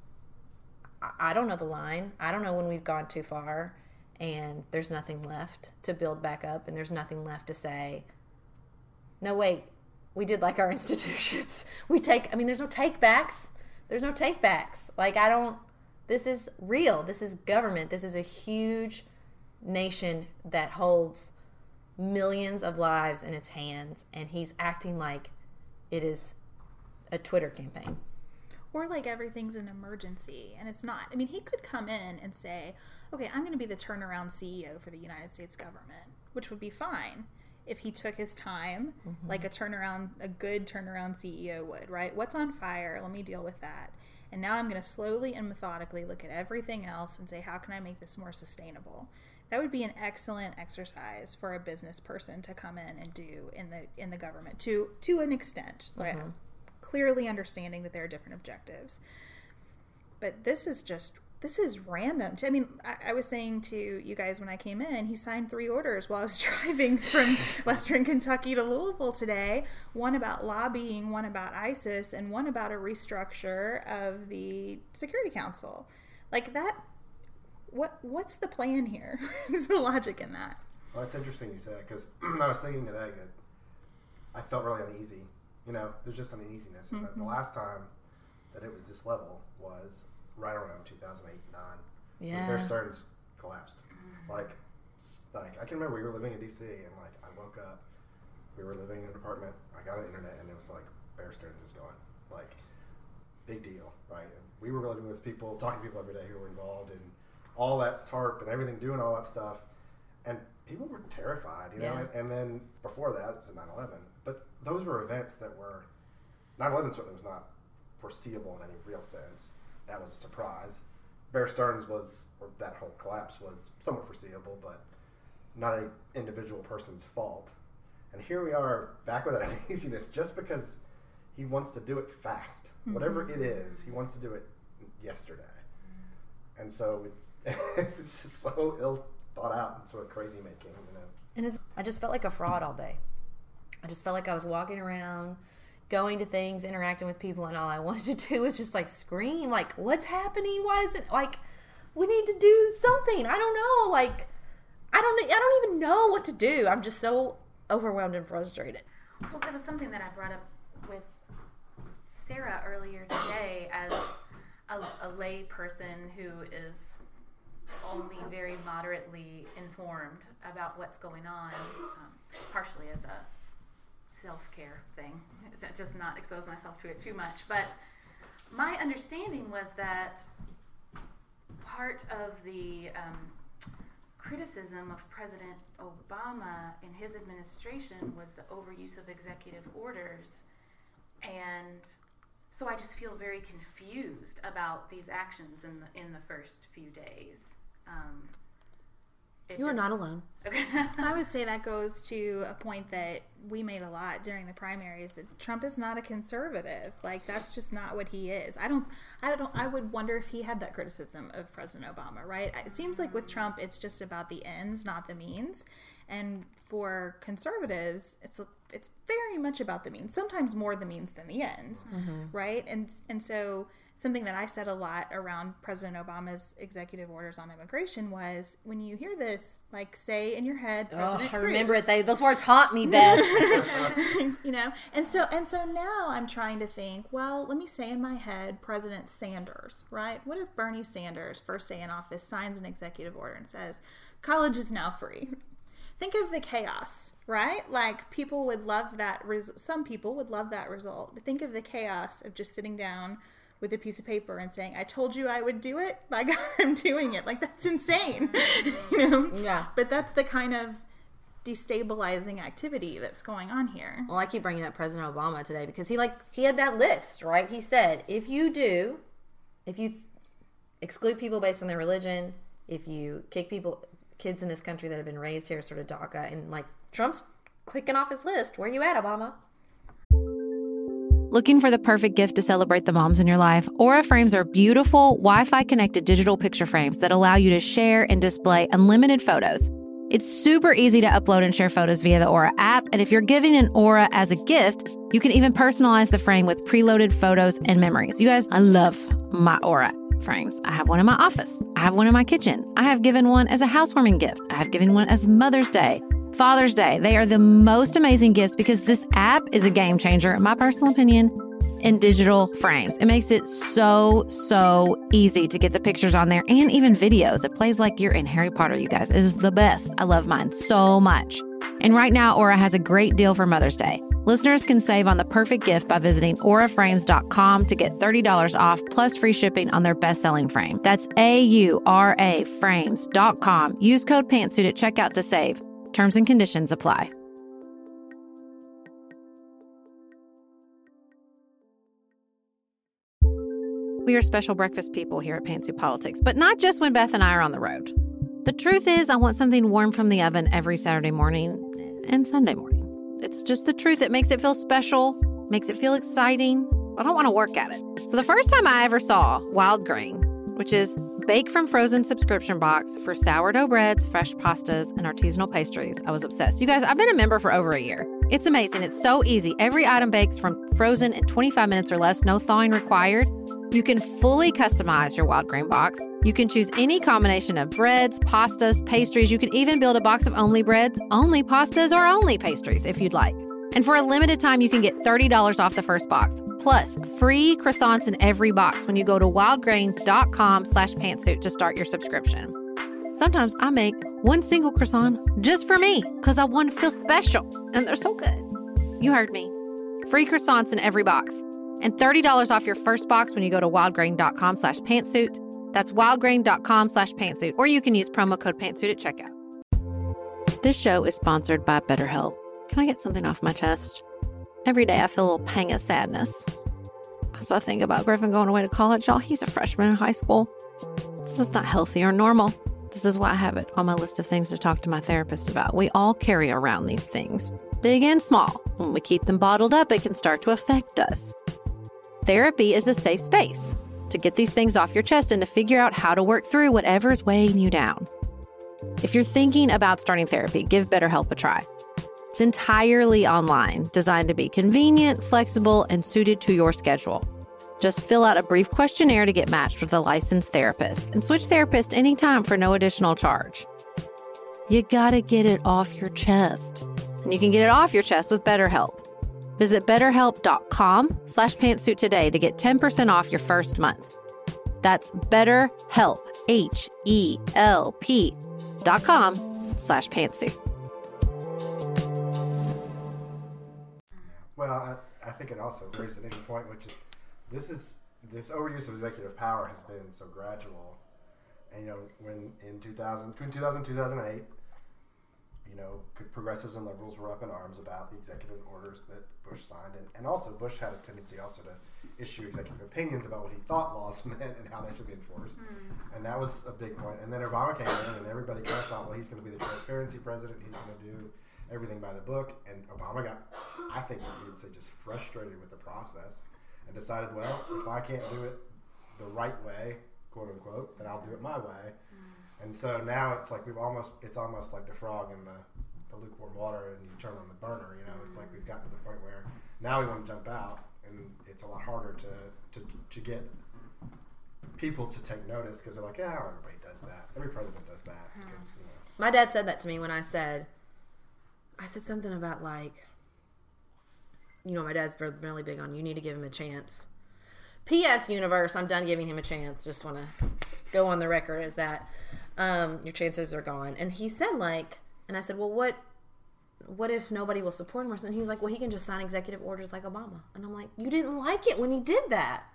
I, I don't know the line. I don't know when we've gone too far and there's nothing left to build back up, and there's nothing left to say, no, wait, we did like our institutions. We take, I mean, there's no take backs. There's no take backs. Like, I don't, this is real. This is government. This is a huge nation that holds millions of lives in its hands, and he's acting like it is a Twitter campaign. Or like everything's an emergency, and it's not. I mean, he could come in and say, okay, I'm going to be the turnaround C E O for the United States government, which would be fine if he took his time, mm-hmm. like a turnaround, a good turnaround C E O would, right? What's on fire? Let me deal with that. And now I'm going to slowly and methodically look at everything else and say, how can I make this more sustainable? That would be an excellent exercise for a business person to come in and do in the in the government to to an extent, mm-hmm. right? Clearly understanding that there are different objectives. But this is just, this is random. I mean, I, I was saying to you guys when I came in, he signed three orders while I was driving from Western Kentucky to Louisville today. One about lobbying, one about ISIS, and one about a restructure of the Security Council. Like that, what what's the plan here? What's the logic in that? Well, it's interesting you say that, because I was thinking today that I felt really uneasy. You know, there's just an uneasiness. Mm-hmm. And the last time that it was this level was right around two thousand eight, nine. Yeah. Bear Stearns collapsed. Like, like I can remember we were living in D C, and like I woke up, we were living in an apartment. I got an internet, and it was like Bear Stearns is gone. Like, big deal, right? And we were living with people, talking to people every day who were involved in all that TARP and everything, doing all that stuff, and people were terrified, you know. Yeah. And, and then before that, it's nine eleven. But those were events that were, nine eleven certainly was not foreseeable in any real sense. That was a surprise. Bear Stearns was, or that whole collapse was somewhat foreseeable, but not an individual person's fault. And here we are back with that uneasiness just because he wants to do it fast. Mm-hmm. Whatever it is, he wants to do it yesterday. And so it's it's just so ill thought out and sort of crazy making, you know. And it's, I just felt like a fraud all day. I just felt like I was walking around, going to things, interacting with people, and all I wanted to do was just like scream, like, what's happening? Why does it, like, we need to do something. I don't know. Like, I don't, I don't even know what to do. I'm just so overwhelmed and frustrated. Well, that was something that I brought up with Sarah earlier today as a, a lay person who is only very moderately informed about what's going on, um, partially as a self-care thing, just not expose myself to it too much. But my understanding was that part of the um, criticism of President Obama in his administration was the overuse of executive orders, and so I just feel very confused about these actions in the in the first few days. Um, you are not alone. Okay. I would say that goes to a point that we made a lot during the primaries, that Trump is not a conservative. Like, that's just not what he is. I don't, I don't, I would wonder if he had that criticism of President Obama, right? It seems like with Trump, it's just about the ends, not the means. And for conservatives, it's a, it's very much about the means, sometimes more the means than the ends, mm-hmm. right? And and so something that I said a lot around President Obama's executive orders on immigration was, when you hear this, like, say in your head, President oh, I Cruz. remember it. They, those words haunt me, Beth. You know, and so and so now I'm trying to think, well, let me say in my head, President Sanders, right? What if Bernie Sanders, first day in office, signs an executive order and says, college is now free? Think of the chaos, right? Like, people would love that. Res- some people would love that result. But think of the chaos of just sitting down with a piece of paper and saying, I told you I would do it. By God, I'm doing it. Like, that's insane. you know? Yeah. But that's the kind of destabilizing activity that's going on here. Well, I keep bringing up President Obama today because he like he had that list, right? He said, if you do, if you th- exclude people based on their religion, if you kick people, kids in this country that have been raised here, sort of DACA, and like Trump's clicking off his list. Where you at, Obama? Looking for the perfect gift to celebrate the moms in your life? Aura frames are beautiful, Wi-Fi connected digital picture frames that allow you to share and display unlimited photos. It's super easy to upload and share photos via the Aura app, and if you're giving an Aura as a gift, you can even personalize the frame with preloaded photos and memories. You guys, I love my Aura frames. I have one in my office. I have one in my kitchen. I have given one as a housewarming gift. I have given one as Mother's Day, Father's Day. They are the most amazing gifts because this app is a game changer, in my personal opinion, in digital frames. It makes it so, so easy to get the pictures on there and even videos. It plays like you're in Harry Potter, you guys. It is the best. I love mine so much. And right now, Aura has a great deal for Mother's Day. Listeners can save on the perfect gift by visiting aura frames dot com to get thirty dollars off plus free shipping on their best-selling frame. That's A U R A frames dot com. Use code PANTSUIT at checkout to save. Terms and conditions apply. We are special breakfast people here at Pantsuit Politics, but not just when Beth and I are on the road. The truth is, I want something warm from the oven every Saturday morning and Sunday morning. It's just the truth. It makes it feel special, makes it feel exciting. I don't want to work at it. So the first time I ever saw Wild Grain, which is bake from frozen subscription box for sourdough breads, fresh pastas, and artisanal pastries, I was obsessed. You guys, I've been a member for over a year. It's amazing. It's so easy. Every item bakes from frozen in twenty-five minutes or less, no thawing required. You can fully customize your Wild Grain box. You can choose any combination of breads, pastas, pastries. You can even build a box of only breads, only pastas, or only pastries if you'd like. And for a limited time, you can get thirty dollars off the first box, plus free croissants in every box when you go to wildgrain.com slash pantsuit to start your subscription. Sometimes I make one single croissant just for me because I want to feel special, and they're so good. You heard me. Free croissants in every box. And thirty dollars off your first box when you go to wildgrain.com slash pantsuit. That's wildgrain.com slash pantsuit. Or you can use promo code pantsuit at checkout. This show is sponsored by BetterHelp. Can I get something off my chest? Every day I feel a little pang of sadness because I think about Griffin going away to college. Y'all, he's a freshman in high school. This is not healthy or normal. This is why I have it on my list of things to talk to my therapist about. We all carry around these things, big and small. When we keep them bottled up, it can start to affect us. Therapy is a safe space to get these things off your chest and to figure out how to work through whatever is weighing you down. If you're thinking about starting therapy, give BetterHelp a try. It's entirely online, designed to be convenient, flexible, and suited to your schedule. Just fill out a brief questionnaire to get matched with a licensed therapist and switch therapists anytime for no additional charge. You gotta get it off your chest. And you can get it off your chest with BetterHelp. Visit betterhelp.com slash pantsuit today to get ten percent off your first month. That's BetterHelp, H E L P dot com slash pantsuit. Well, I, I think it also raises an interesting point, which is this is this overuse of executive power has been so gradual. And, you know, when in two thousand, between two thousand and two thousand eight, you know, progressives and liberals were up in arms about the executive orders that Bush signed. And, and also, Bush had a tendency also to issue executive opinions about what he thought laws meant and how they should be enforced. Mm. And that was a big point. And then Obama came in, and everybody kind of thought, well, he's going to be the transparency president. He's going to do everything by the book. And Obama got, I think you would say, just frustrated with the process and decided, well, if I can't do it the right way, quote unquote, then I'll do it my way. Mm. And so now it's like we've almost, it's almost like the frog in the, the lukewarm water and you turn on the burner, you know, it's like we've gotten to the point where now we want to jump out and it's a lot harder to, to, to get people to take notice because they're like, yeah, everybody does that. Every president does that. Mm. Because, you know. My dad said that to me when I said, I said something about like, you know, my dad's really big on you need to give him a chance. P S universe, I'm done giving him a chance. Just want to go on the record as that um, your chances are gone. And he said like, and I said, well, what, what if nobody will support him or something? He was like, well, he can just sign executive orders like Obama. And I'm like, you didn't like it when he did that.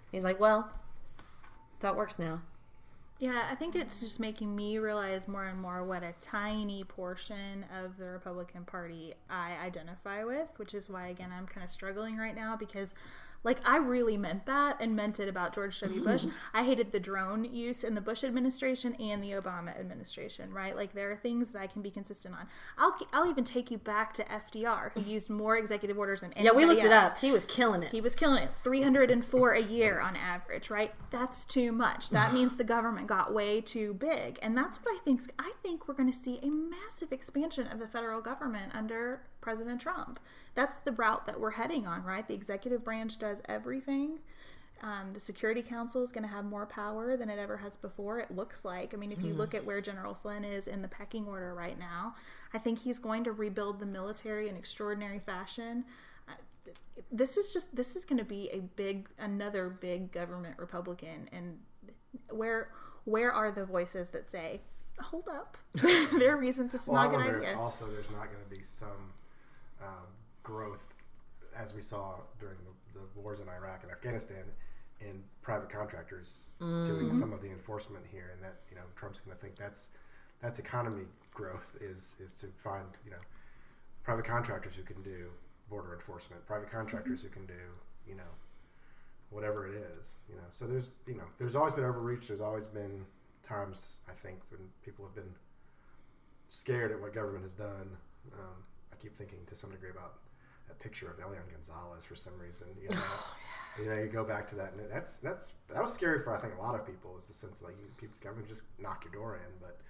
He's like, well, that's how it works now. Yeah, I think it's just making me realize more and more what a tiny portion of the Republican Party I identify with, which is why, again, I'm kind of struggling right now because, like, I really meant that and meant it about George W. Bush. I hated the drone use in the Bush administration and the Obama administration, right? Like, there are things that I can be consistent on. I'll I'll even take you back to F D R, who used more executive orders than anybody Yeah, we looked else. it up. He was killing it. He was killing it. three hundred four a year on average, right? That's too much. That means the government got way too big. And that's what I think. I think we're going to see a massive expansion of the federal government under President Trump. That's the route that we're heading on, right? The executive branch does everything. Um, the Security Council is going to have more power than it ever has before, it looks like. I mean, if you look at where General Flynn is in the pecking order right now, I think he's going to rebuild the military in extraordinary fashion. Uh, this is just, this is going to be a big, another big government Republican. And where, where are the voices that say, hold up, there are reasons this is well, not a good I wonder idea. if also there's not going to be some um, growth, as we saw during the, the wars in Iraq and Afghanistan, in private contractors mm-hmm. doing some of the enforcement here, and that, you know, Trump's going to think that's that's economy growth is is to find, you know, private contractors who can do border enforcement, private contractors mm-hmm. who can do, you know, whatever it is, you know. So there's, you know, there's always been overreach. There's always been times, I think, when people have been scared at what government has done. Um, I keep thinking to some degree about that picture of Elian Gonzalez for some reason. You know, you know, you go back to that, and that's that's that was scary for I think a lot of people. Is the sense like you, people, government just knock your door in, but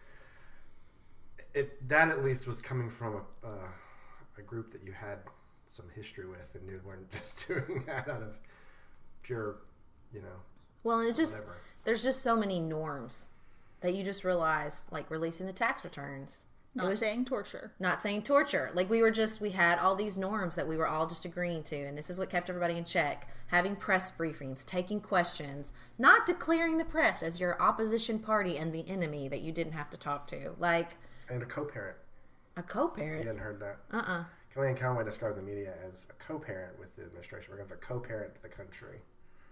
it that at least was coming from a uh, a group that you had some history with and knew weren't just doing that out of pure, you know. Well, and it's just whatever. There's just so many norms that you just realize, like releasing the tax returns. Not was, saying torture. Not saying torture. Like we were just, we had all these norms that we were all just agreeing to. And this is what kept everybody in check. Having press briefings, taking questions, not declaring the press as your opposition party and the enemy that you didn't have to talk to. Like. And a co-parent. A co-parent? You hadn't heard that? Uh-uh. Kellyanne Conway described the media as a co-parent with the administration. We're going to have a co-parent to the country.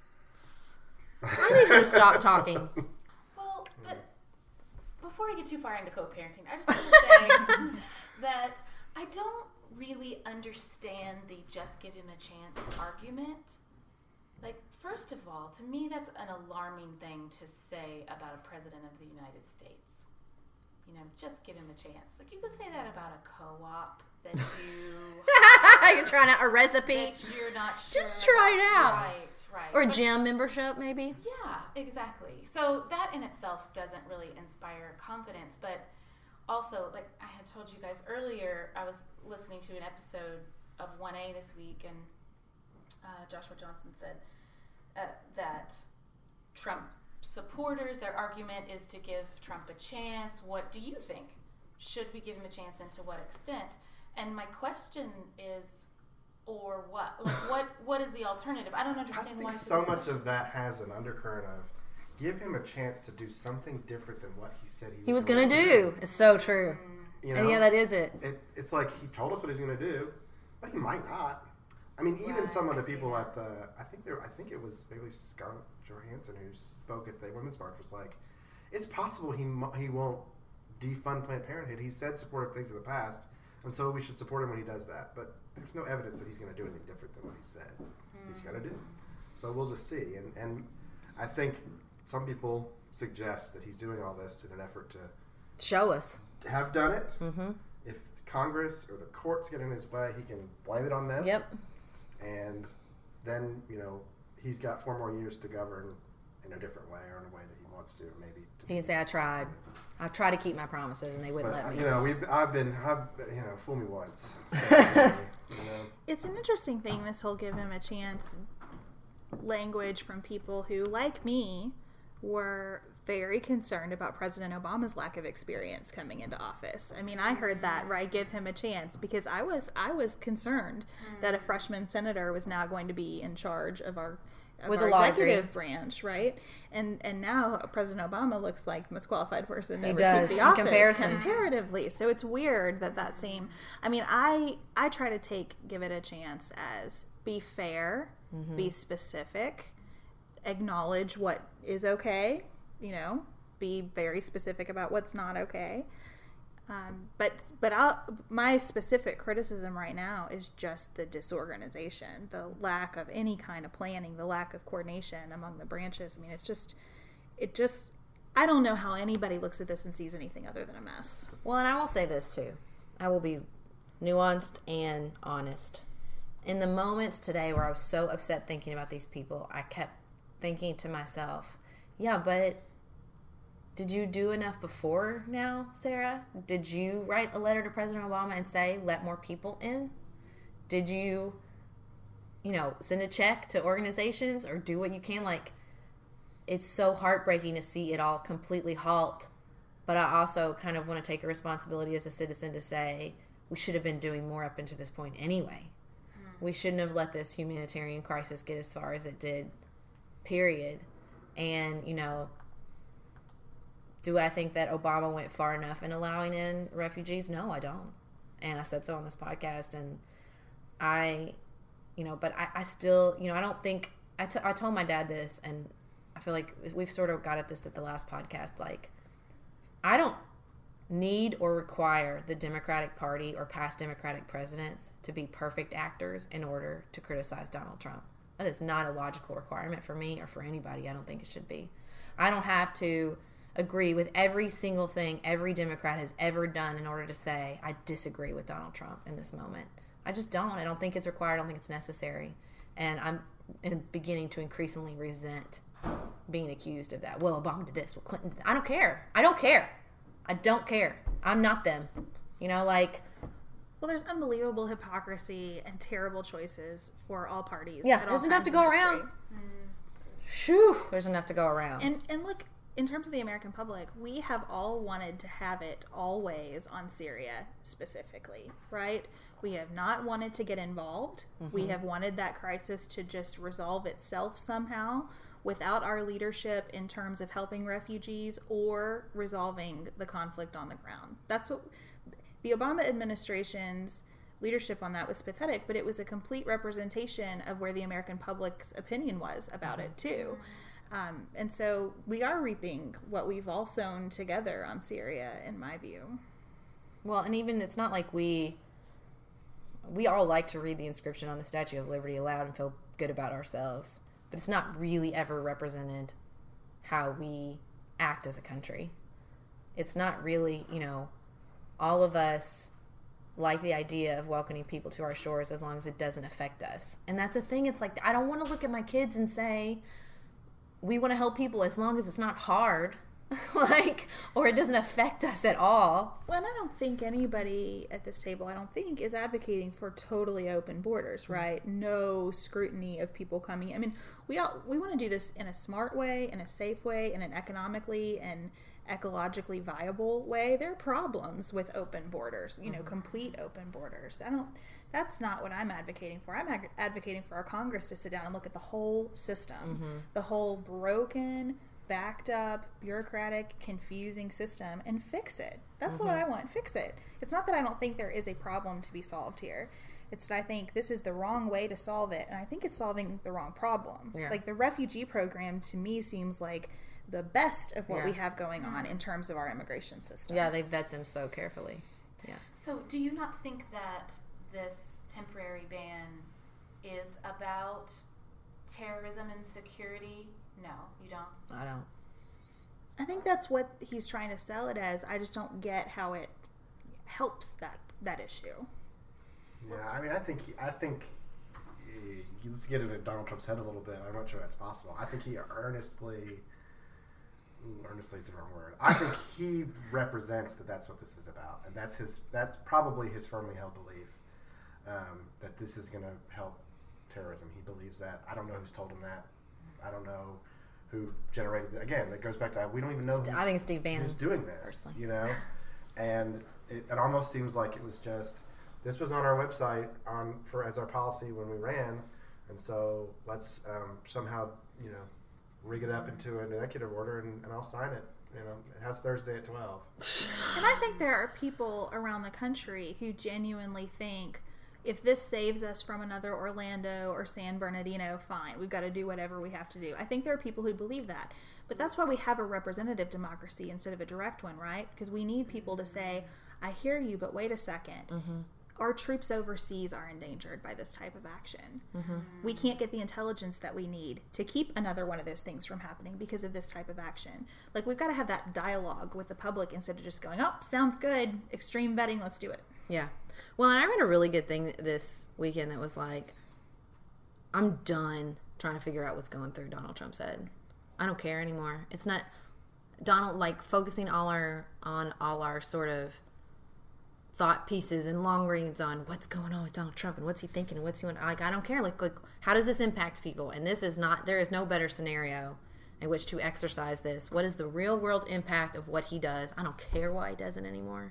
I need her to stop talking. Well, but before I get too far into co-parenting, I just want to say that I don't really understand the just give him a chance argument. Like, first of all, to me, that's an alarming thing to say about a president of the United States. You know, just give him a chance. Like, you could say that about a co-op that you... You're trying out a recipe. That you're not sure Just try it out. Right, right. Or but, gym membership, maybe? Yeah, exactly. So that in itself doesn't really inspire confidence. But also, like I had told you guys earlier, I was listening to an episode of one A this week, and uh, Joshua Johnson said uh, that Trump supporters, their argument is to give Trump a chance. What do you think? Should we give him a chance, and to what extent? And my question is, or what? Like, what? What is the alternative? I don't understand I think why. so much of that has an undercurrent of give him a chance to do something different than what he said he was, he was going to do. It's so true. You know, and yeah, that is it. it. It's like he told us what he was going to do, but he might not. I mean, even Right, some of the I see people that. at the, I think there, I think it was maybe Scarlett Johansson who spoke at the Women's March, was like, it's possible he mo- he won't defund Planned Parenthood. He said supportive things in the past, and so we should support him when he does that. But there's no evidence that he's going to do anything different than what he said mm. he's going to do. So we'll just see. And and I think some people suggest that he's doing all this in an effort to show us, have done it. Mm-hmm. If Congress or the courts get in his way, he can blame it on them. Yep. And then, you know, he's got four more years to govern in a different way, or in a way that he wants to, maybe. To he can say, I tried. I tried to keep my promises, and they wouldn't but, let me. You know, we've, I've been, I've, you know, fool me once. So, you know. It's an interesting thing, this whole give him a chance language from people who, like me, were very concerned about President Obama's lack of experience coming into office. I mean, I heard that, right? Give him a chance, because I was I was concerned mm. that a freshman senator was now going to be in charge of our of with our a law executive degree. branch, right? And and now President Obama looks like the most qualified person he to does, receive the in office comparison. comparatively. So it's weird that that same. I mean, I I try to take give it a chance as be fair, mm-hmm. be specific. acknowledge what is okay, you know, be very specific about what's not okay. Um, but but I'll, my specific criticism right now is just the disorganization, the lack of any kind of planning, the lack of coordination among the branches. I mean, it's just, it just, I don't know how anybody looks at this and sees anything other than a mess. Well, and I will say this too. I will be nuanced and honest. In the moments today where I was so upset thinking about these people, I kept thinking to myself, yeah, but did you do enough before now, Sarah? Did you write a letter to President Obama and say, let more people in? Did you, you know, send a check to organizations or do what you can? Like, it's so heartbreaking to see it all completely halt. But I also kind of want to take a responsibility as a citizen to say, we should have been doing more up until this point anyway. Mm. We shouldn't have let this humanitarian crisis get as far as it did, period. And, you know, do I think that Obama went far enough in allowing in refugees? No, I don't. And I said so on this podcast. And I, you know, but I, I still, you know, I don't think, I, t- I told my dad this, and I feel like we've sort of got at this at the last podcast. Like, I don't need or require the Democratic Party or past Democratic presidents to be perfect actors in order to criticize Donald Trump. That is not a logical requirement for me or for anybody. I don't think it should be. I don't have to agree with every single thing every Democrat has ever done in order to say I disagree with Donald Trump in this moment. I just don't. I don't think it's required. I don't think it's necessary. And I'm beginning to increasingly resent being accused of that. Well, Obama did this. Well, Clinton did that. I don't care. I don't care. I don't care. I'm not them. You know, like... Well, there's unbelievable hypocrisy and terrible choices for all parties. Yeah, there's enough to go around. Mm. Phew, there's enough to go around. And and look, in terms of the American public, we have all wanted to have it always on Syria specifically, right? We have not wanted to get involved. Mm-hmm. We have wanted that crisis to just resolve itself somehow without our leadership in terms of helping refugees or resolving the conflict on the ground. That's what the Obama administration's leadership on that was pathetic, but it was a complete representation of where the American public's opinion was about it too. Um, and so we are reaping what we've all sown together on Syria, in my view. Well, and even it's not like we we all like to read the inscription on the Statue of Liberty aloud and feel good about ourselves, but it's not really ever represented how we act as a country. It's not really, you know, all of us like the idea of welcoming people to our shores as long as it doesn't affect us. And that's a thing. It's like, I don't want to look at my kids and say, we want to help people as long as it's not hard, like, or it doesn't affect us at all. Well, and I don't think anybody at this table, I don't think, is advocating for totally open borders, right? Mm-hmm. No scrutiny of people coming. I mean, we all we want to do this in a smart way, in a safe way, in an economically and ecologically viable way. There are problems with open borders, you know, mm-hmm. complete open borders. I don't. That's not what I'm advocating for. I'm ag- advocating for our Congress to sit down and look at the whole system, mm-hmm. the whole broken, backed up, bureaucratic, confusing system, and fix it. That's mm-hmm. what I want. Fix it. It's not that I don't think there is a problem to be solved here. It's that I think this is the wrong way to solve it, and I think it's solving the wrong problem. Yeah. Like the refugee program to me seems like the best of what yeah. we have going on in terms of our immigration system. Yeah, they vet them so carefully. Yeah. So do you not think that this temporary ban is about terrorism and security? No, you don't? I don't. I think that's what he's trying to sell it as. I just don't get how it helps that that issue. Yeah, I mean, I think he, I think he, let's get into Donald Trump's head a little bit. I'm not sure that's possible. I think he earnestly, ooh, earnestly is the wrong word. I think he represents that that's what this is about, and that's his. That's probably his firmly held belief um, that this is going to help terrorism. He believes that. I don't know who's told him that. I don't know who generated it. Again, it goes back to we don't even know. Who's, I think it's Steve Bannon who's doing this. Personally. You know, and it, it almost seems like it was just. This was on our website on for as our policy when we ran, and so let's um, somehow you know rig it up into an executive order, and, and I'll sign it. You know, it has Thursday at twelve. And I think there are people around the country who genuinely think if this saves us from another Orlando or San Bernardino, fine. We've got to do whatever we have to do. I think there are people who believe that. But that's why we have a representative democracy instead of a direct one, right? Because we need people to say, I hear you, but wait a second. Mm-hmm. Our troops overseas are endangered by this type of action. Mm-hmm. We can't get the intelligence that we need to keep another one of those things from happening because of this type of action. Like, we've got to have that dialogue with the public instead of just going, oh, sounds good, extreme vetting, let's do it. Yeah. Well, and I read a really good thing this weekend that was like, I'm done trying to figure out what's going through Donald Trump's head. I don't care anymore. It's not Donald, like, focusing all our on all our sort of thought pieces and long reads on what's going on with Donald Trump and what's he thinking and what's he want. Like, I don't care. Like, like, how does this impact people? And this is not, there is no better scenario in which to exercise this. What is the real world impact of what he does? I don't care why he does it anymore.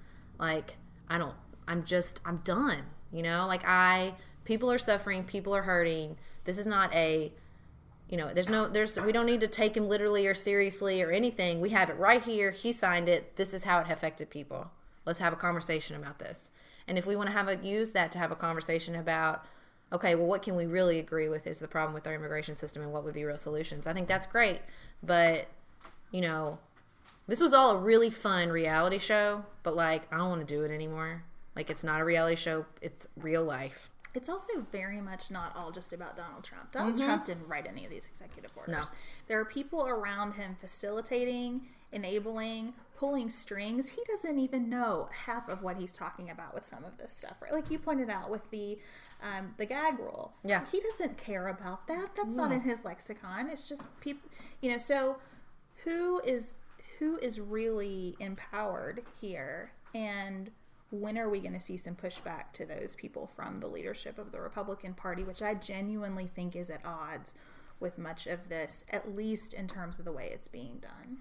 Like, I don't, I'm just, I'm done. You know, like I, people are suffering, people are hurting. This is not a, you know, there's no, there's, we don't need to take him literally or seriously or anything. We have it right here. He signed it. This is how it affected people. Let's have a conversation about this. And if we want to have a, use that to have a conversation about, okay, well, what can we really agree with is the problem with our immigration system and what would be real solutions? I think that's great. But, you know, this was all a really fun reality show, but, like, I don't want to do it anymore. Like, it's not a reality show. It's real life. It's also very much not all just about Donald Trump. Donald mm-hmm. Trump didn't write any of these executive orders. No. There are people around him facilitating, enabling, pulling strings. He doesn't even know half of what he's talking about with some of this stuff, right? Like you pointed out with the um, the gag rule. Yeah. He doesn't care about that. That's no. not in his lexicon. It's just people, you know, so who is who is really empowered here, and when are we going to see some pushback to those people from the leadership of the Republican Party, which I genuinely think is at odds with much of this, at least in terms of the way it's being done.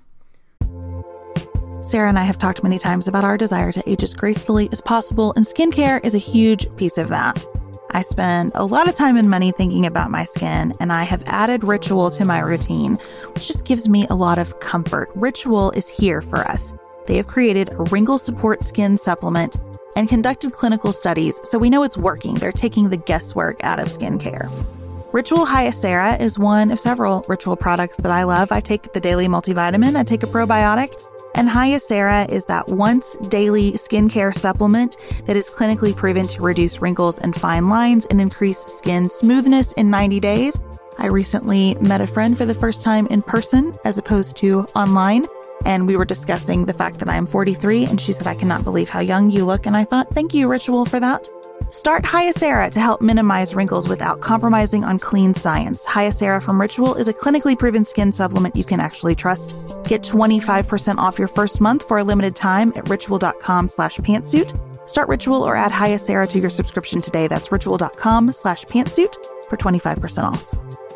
Sarah and I have talked many times about our desire to age as gracefully as possible, and skincare is a huge piece of that. I spend a lot of time and money thinking about my skin, and I have added Ritual to my routine, which just gives me a lot of comfort. Ritual is here for us. They have created a wrinkle support skin supplement and conducted clinical studies, so we know it's working. They're taking the guesswork out of skincare. Ritual Hyacera is one of several Ritual products that I love. I take the daily multivitamin, I take a probiotic, and Hyacera is that once daily skincare supplement that is clinically proven to reduce wrinkles and fine lines and increase skin smoothness in ninety days. I recently met a friend for the first time in person as opposed to online, and we were discussing the fact that I am forty-three, and she said, I cannot believe how young you look, and I thought, thank you, Ritual, for that. Start Hyacera to help minimize wrinkles without compromising on clean science. Hyacera from Ritual is a clinically proven skin supplement you can actually trust. Get twenty-five percent off your first month for a limited time at ritual.com slash pantsuit. Start Ritual or add Hyacera to your subscription today. That's ritual.com slash pantsuit for twenty-five percent off.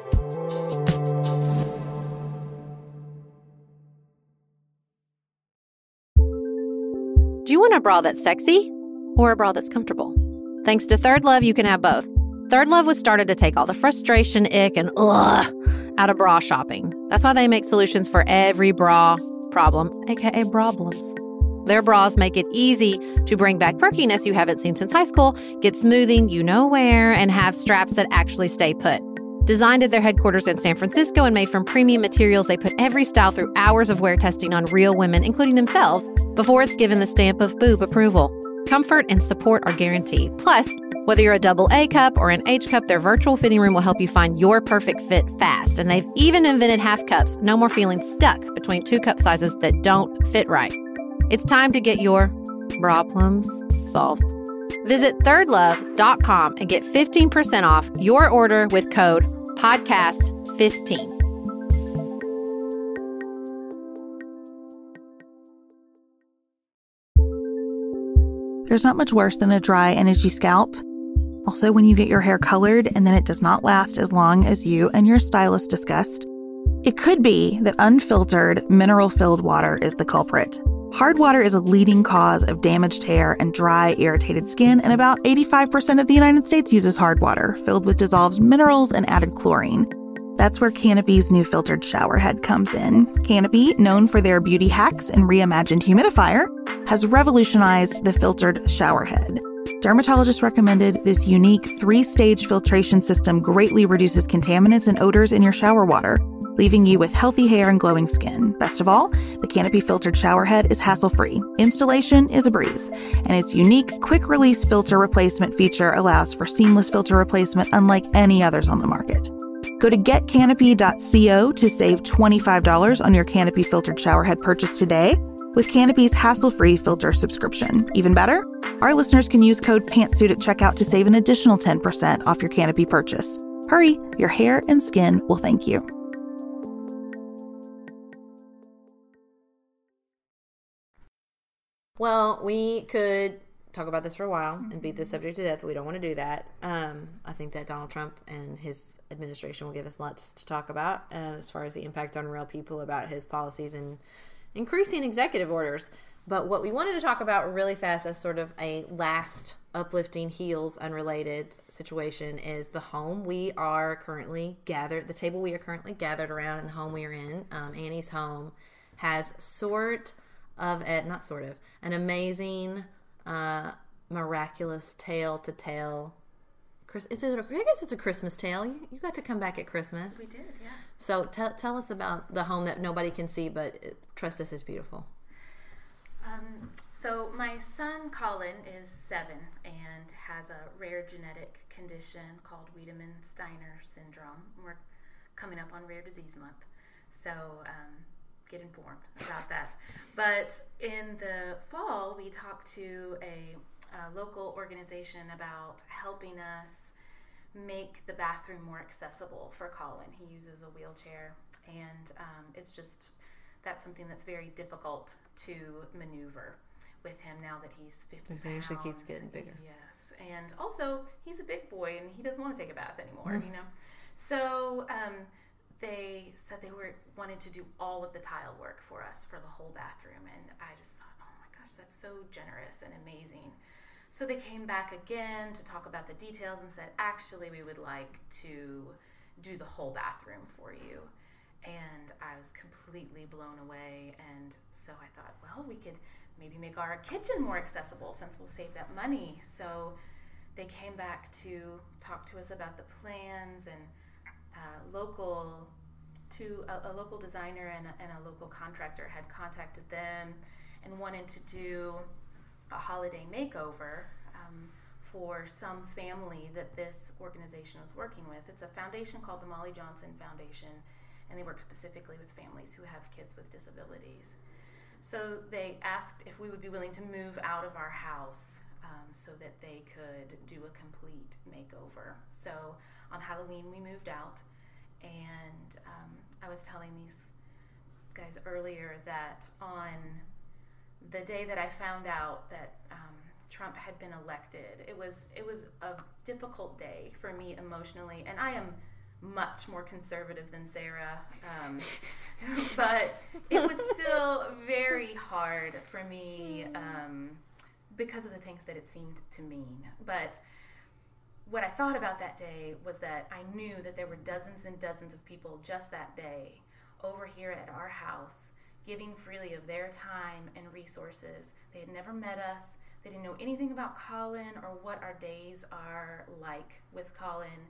Do you want a bra that's sexy or a bra that's comfortable? Thanks to Third Love, you can have both. Third Love was started to take all the frustration, ick, and ugh out of bra shopping. That's why they make solutions for every bra problem, aka problems. Their bras make it easy to bring back perkiness you haven't seen since high school, get smoothing you know where, and have straps that actually stay put. Designed at their headquarters in San Francisco and made from premium materials, they put every style through hours of wear testing on real women, including themselves, before it's given the stamp of boob approval. Comfort and support are guaranteed. Plus, whether you're a double A cup or an H cup, their virtual fitting room will help you find your perfect fit fast. And they've even invented half cups. No more feeling stuck between two cup sizes that don't fit right. It's time to get your problems solved. Visit third love dot com and get fifteen percent off your order with code podcast fifteen. There's not much worse than a dry and itchy scalp. Also, when you get your hair colored and then it does not last as long as you and your stylist discussed. It could be that unfiltered, mineral-filled water is the culprit. Hard water is a leading cause of damaged hair and dry, irritated skin, and about eighty-five percent of the United States uses hard water, filled with dissolved minerals and added chlorine. That's where Canopy's new filtered shower head comes in. Canopy, known for their beauty hacks and reimagined humidifier, has revolutionized the filtered shower head. Dermatologists recommended this unique three-stage filtration system greatly reduces contaminants and odors in your shower water, leaving you with healthy hair and glowing skin. Best of all, the Canopy filtered shower head is hassle-free. Installation is a breeze, and its unique quick-release filter replacement feature allows for seamless filter replacement unlike any others on the market. Go to get canopy dot co to save twenty-five dollars on your Canopy filtered shower head purchase today with Canopy's hassle-free filter subscription. Even better, our listeners can use code PANTSUIT at checkout to save an additional ten percent off your Canopy purchase. Hurry, your hair and skin will thank you. Well, we could talk about this for a while and beat the subject to death. We don't want to do that. Um, I think that Donald Trump and his administration will give us lots to talk about uh, as far as the impact on real people about his policies and increasing executive orders. But what we wanted to talk about really fast as sort of a last uplifting heels unrelated situation is the home we are currently gathered, the table we are currently gathered around in the home we are in. Um, Annie's home has sort of, a, not sort of, an amazing, uh, miraculous tale to tell. Chris, is it a, I guess it's a Christmas tale. You, you got to come back at Christmas. We did, yeah. So t- tell us about the home that nobody can see, but it, trust us, is beautiful. Um, so my son Colin is seven and has a rare genetic condition called Wiedemann-Steiner syndrome. We're coming up on Rare Disease Month, so um, get informed about that. But in the fall, we talked to a, a local organization about helping us make the bathroom more accessible for Colin. He uses a wheelchair, and um, it's just, that's something that's very difficult to maneuver with him now that he's fifty pounds. He usually keeps getting bigger. Yes, and also he's a big boy and he doesn't want to take a bath anymore, you know. So um, they said they were wanted to do all of the tile work for us for the whole bathroom, and I just thought, oh my gosh, that's so generous and amazing. So they came back again to talk about the details and said, actually, we would like to do the whole bathroom for you. And I was completely blown away. And so I thought, well, we could maybe make our kitchen more accessible since we'll save that money. So they came back to talk to us about the plans, and uh, local to a, a local designer and a, and a local contractor had contacted them and wanted to do a holiday makeover um, for some family that this organization was working with. It's a foundation called the Molly Johnson Foundation, and they work specifically with families who have kids with disabilities. So they asked if we would be willing to move out of our house um, so that they could do a complete makeover. So on Halloween we moved out, and um, I was telling these guys earlier that on the day that I found out that um, Trump had been elected, it was it was a difficult day for me emotionally, and I am much more conservative than Sarah, um, but it was still very hard for me um, because of the things that it seemed to mean. But what I thought about that day was that I knew that there were dozens and dozens of people just that day over here at our house giving freely of their time and resources. They had never met us. They didn't know anything about Colin or what our days are like with Colin.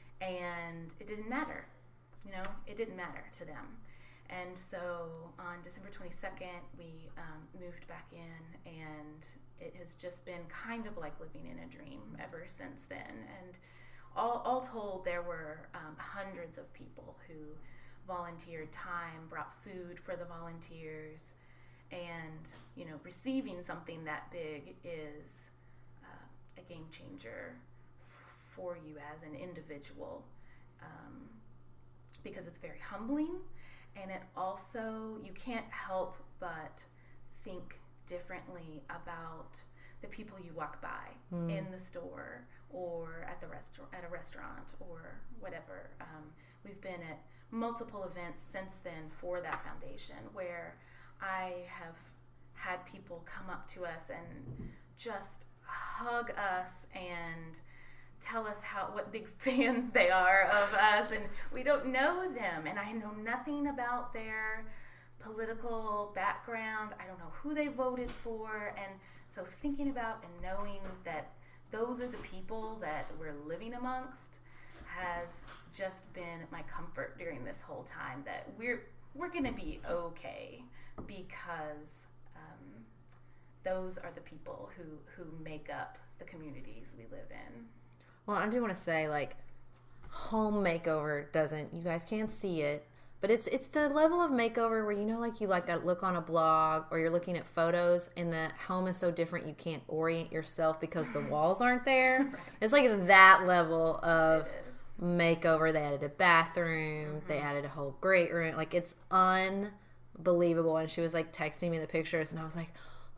And it didn't matter, you know, it didn't matter to them. And so on December twenty-second, we um, moved back in, and it has just been kind of like living in a dream ever since then. And all, all told, there were um, hundreds of people who volunteered time, brought food for the volunteers, and, you know, receiving something that big is uh, a game changer for you as an individual, um, because it's very humbling, and it also, you can't help but think differently about the people you walk by mm. in the store or at the restaurant, at a restaurant or whatever. Um, we've been at multiple events since then for that foundation where I have had people come up to us and just hug us and tell us how what big fans they are of us, and we don't know them, and I know nothing about their political background. I don't know who they voted for, and so thinking about and knowing that those are the people that we're living amongst has just been my comfort during this whole time, that we're we're going to be okay because um, those are the people who, who make up the communities we live in. Well, I do want to say, like, home makeover doesn't, you guys can't see it, but it's it's the level of makeover where, you know, like you like a look on a blog or you're looking at photos and the home is so different you can't orient yourself because the walls aren't there. Right. It's like that level of makeover. They added a bathroom, mm-hmm. they added a whole great room. Like, it's unbelievable. And she was like texting me the pictures and I was like,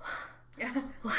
what?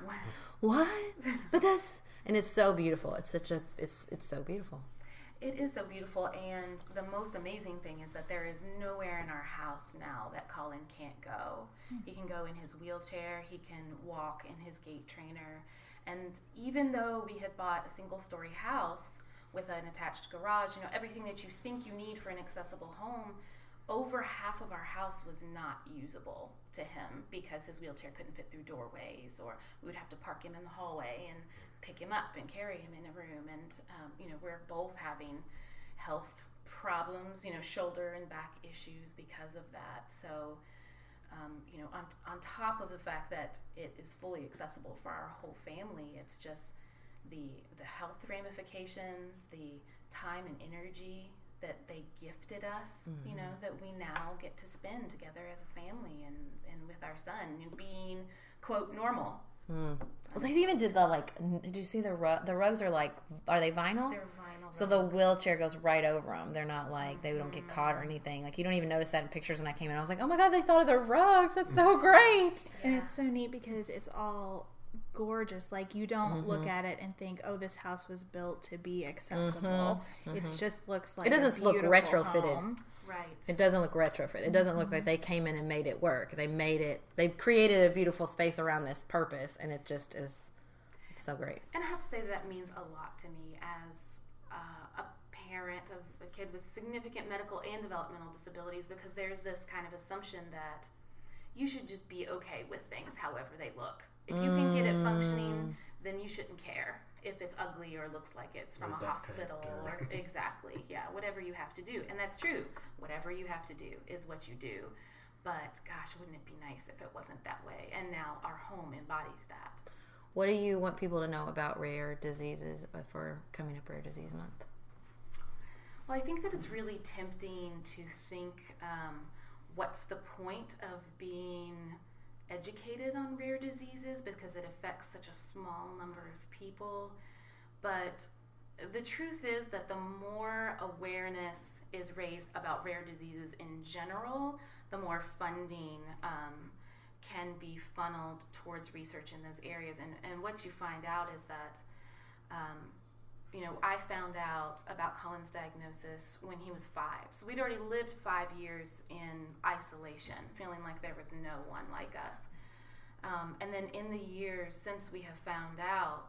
What? But that's, and it's so beautiful. It's such a, it's it's so beautiful. It is so beautiful, and the most amazing thing is that there is nowhere in our house now that Colin can't go. Mm-hmm. He can go in his wheelchair, he can walk in his gait trainer, and even though we had bought a single-story house with an attached garage, you know, everything that you think you need for an accessible home, over half of our house was not usable to him because his wheelchair couldn't fit through doorways, or we would have to park him in the hallway and pick him up and carry him in a room. And um, you know, we're both having health problems, you know, shoulder and back issues because of that. So um, you know, on on top of the fact that it is fully accessible for our whole family, it's just the the health ramifications, the time and energy that they gifted us, mm-hmm. you know, that we now get to spend together as a family and, and with our son, and being, quote, normal. Mm. Well, they even did the, like, did you see the rug? The rugs are like, are they vinyl? They're vinyl So rugs. the wheelchair goes right over them. They're not like, they don't get Mm-hmm. caught or anything. Like, you don't even notice that in pictures when I came in. I was like, oh my God, they thought of the rugs. That's so great. And it's so neat because it's all gorgeous. Like, you don't Mm-hmm. look at it and think, oh, this house was built to be accessible. Mm-hmm. It just looks like It doesn't a look beautiful retrofitted. home. Right. It doesn't look retrofit. It doesn't look like they came in and made it work. They made it, they created a beautiful space around this purpose, and it just is, it's so great. And I have to say that, that means a lot to me as uh, a parent of a kid with significant medical and developmental disabilities, because there's this kind of assumption that you should just be okay with things however they look. If you can get it functioning, then you shouldn't care if it's ugly or looks like it's from With a that hospital character. or exactly, yeah, whatever you have to do. And that's true. Whatever you have to do is what you do. But gosh, wouldn't it be nice if it wasn't that way? And now our home embodies that. What do you want people to know about rare diseases for coming up Rare Disease Month? Well, I think that it's really tempting to think, um, what's the point of being educated on rare diseases because it affects such a small number of people. But the truth is that the more awareness is raised about rare diseases in general, the more funding um, can be funneled towards research in those areas. And, and what you find out is that um, you know, I found out about Colin's diagnosis when he was five. So we'd already lived five years in isolation, feeling like there was no one like us. Um, and then in the years since we have found out,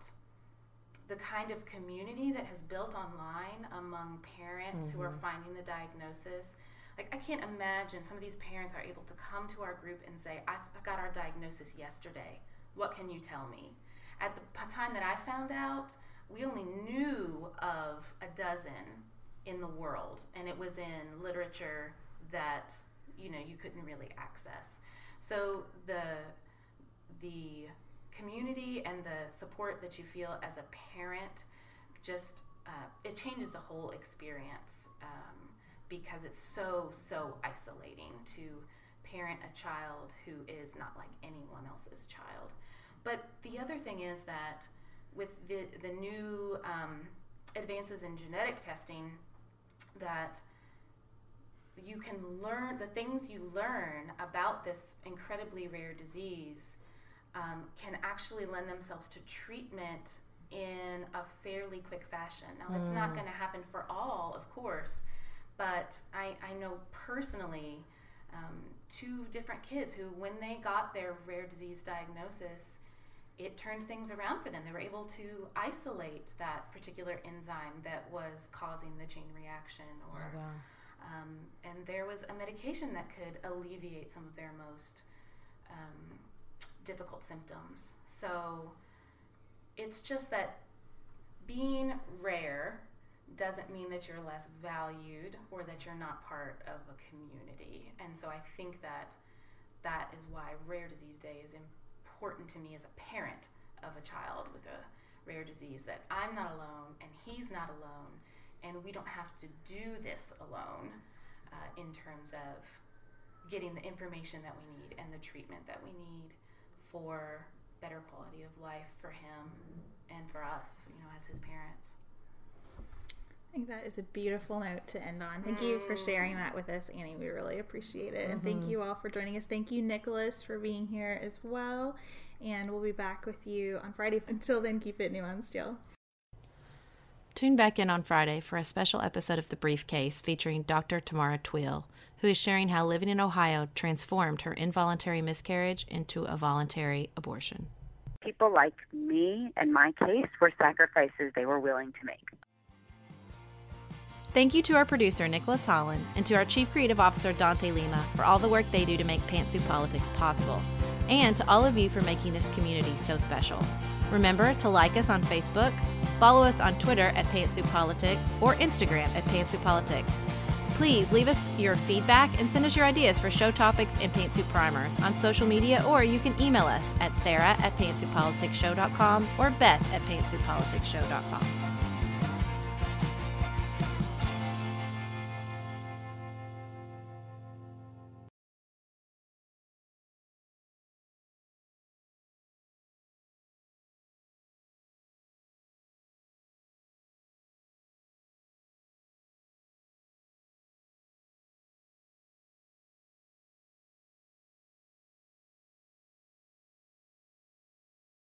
the kind of community that has built online among parents mm-hmm. who are finding the diagnosis, like, I can't imagine some of these parents are able to come to our group and say, I got our diagnosis yesterday. What can you tell me? At the time that I found out, we only knew of a dozen in the world, and it was in literature that, you know, you couldn't really access. So the the community and the support that you feel as a parent, just uh, it changes the whole experience um, because it's so so isolating to parent a child who is not like anyone else's child. But the other thing is that with the, the new um, advances in genetic testing, that you can learn, the things you learn about this incredibly rare disease um, can actually lend themselves to treatment in a fairly quick fashion. Now, it's mm. not going to happen for all, of course, but I, I know personally um, two different kids who, when they got their rare disease diagnosis, it turned things around for them. They were able to isolate that particular enzyme that was causing the chain reaction, or oh, wow. um, and there was a medication that could alleviate some of their most um, difficult symptoms. So it's just that being rare doesn't mean that you're less valued or that you're not part of a community. And so I think that that is why Rare Disease Day is important to me as a parent of a child with a rare disease, that I'm not alone and he's not alone, and we don't have to do this alone uh, in terms of getting the information that we need and the treatment that we need for better quality of life for him and for us, you know, as his parents. I think that is a beautiful note to end on. Thank mm. you for sharing that with us, Annie. We really appreciate it. Mm-hmm. And thank you all for joining us. Thank you, Nicholas, for being here as well. And we'll be back with you on Friday. Until then, keep it nuanced, y'all. Tune back in on Friday for a special episode of The Briefcase featuring Doctor Tamara Tweel, who is sharing how living in Ohio transformed her involuntary miscarriage into a voluntary abortion. People like me and my case were sacrifices they were willing to make. Thank you to our producer, Nicholas Holland, and to our Chief Creative Officer, Dante Lima, for all the work they do to make Pantsuit Politics possible, and to all of you for making this community so special. Remember to like us on Facebook, follow us on Twitter at Pantsuit Politics, or Instagram at Pantsuit Politics. Please leave us your feedback and send us your ideas for show topics and Pantsuit Primers on social media, or you can email us at sarah at pantsuit politics show dot com or beth at pantsuit politics show dot com.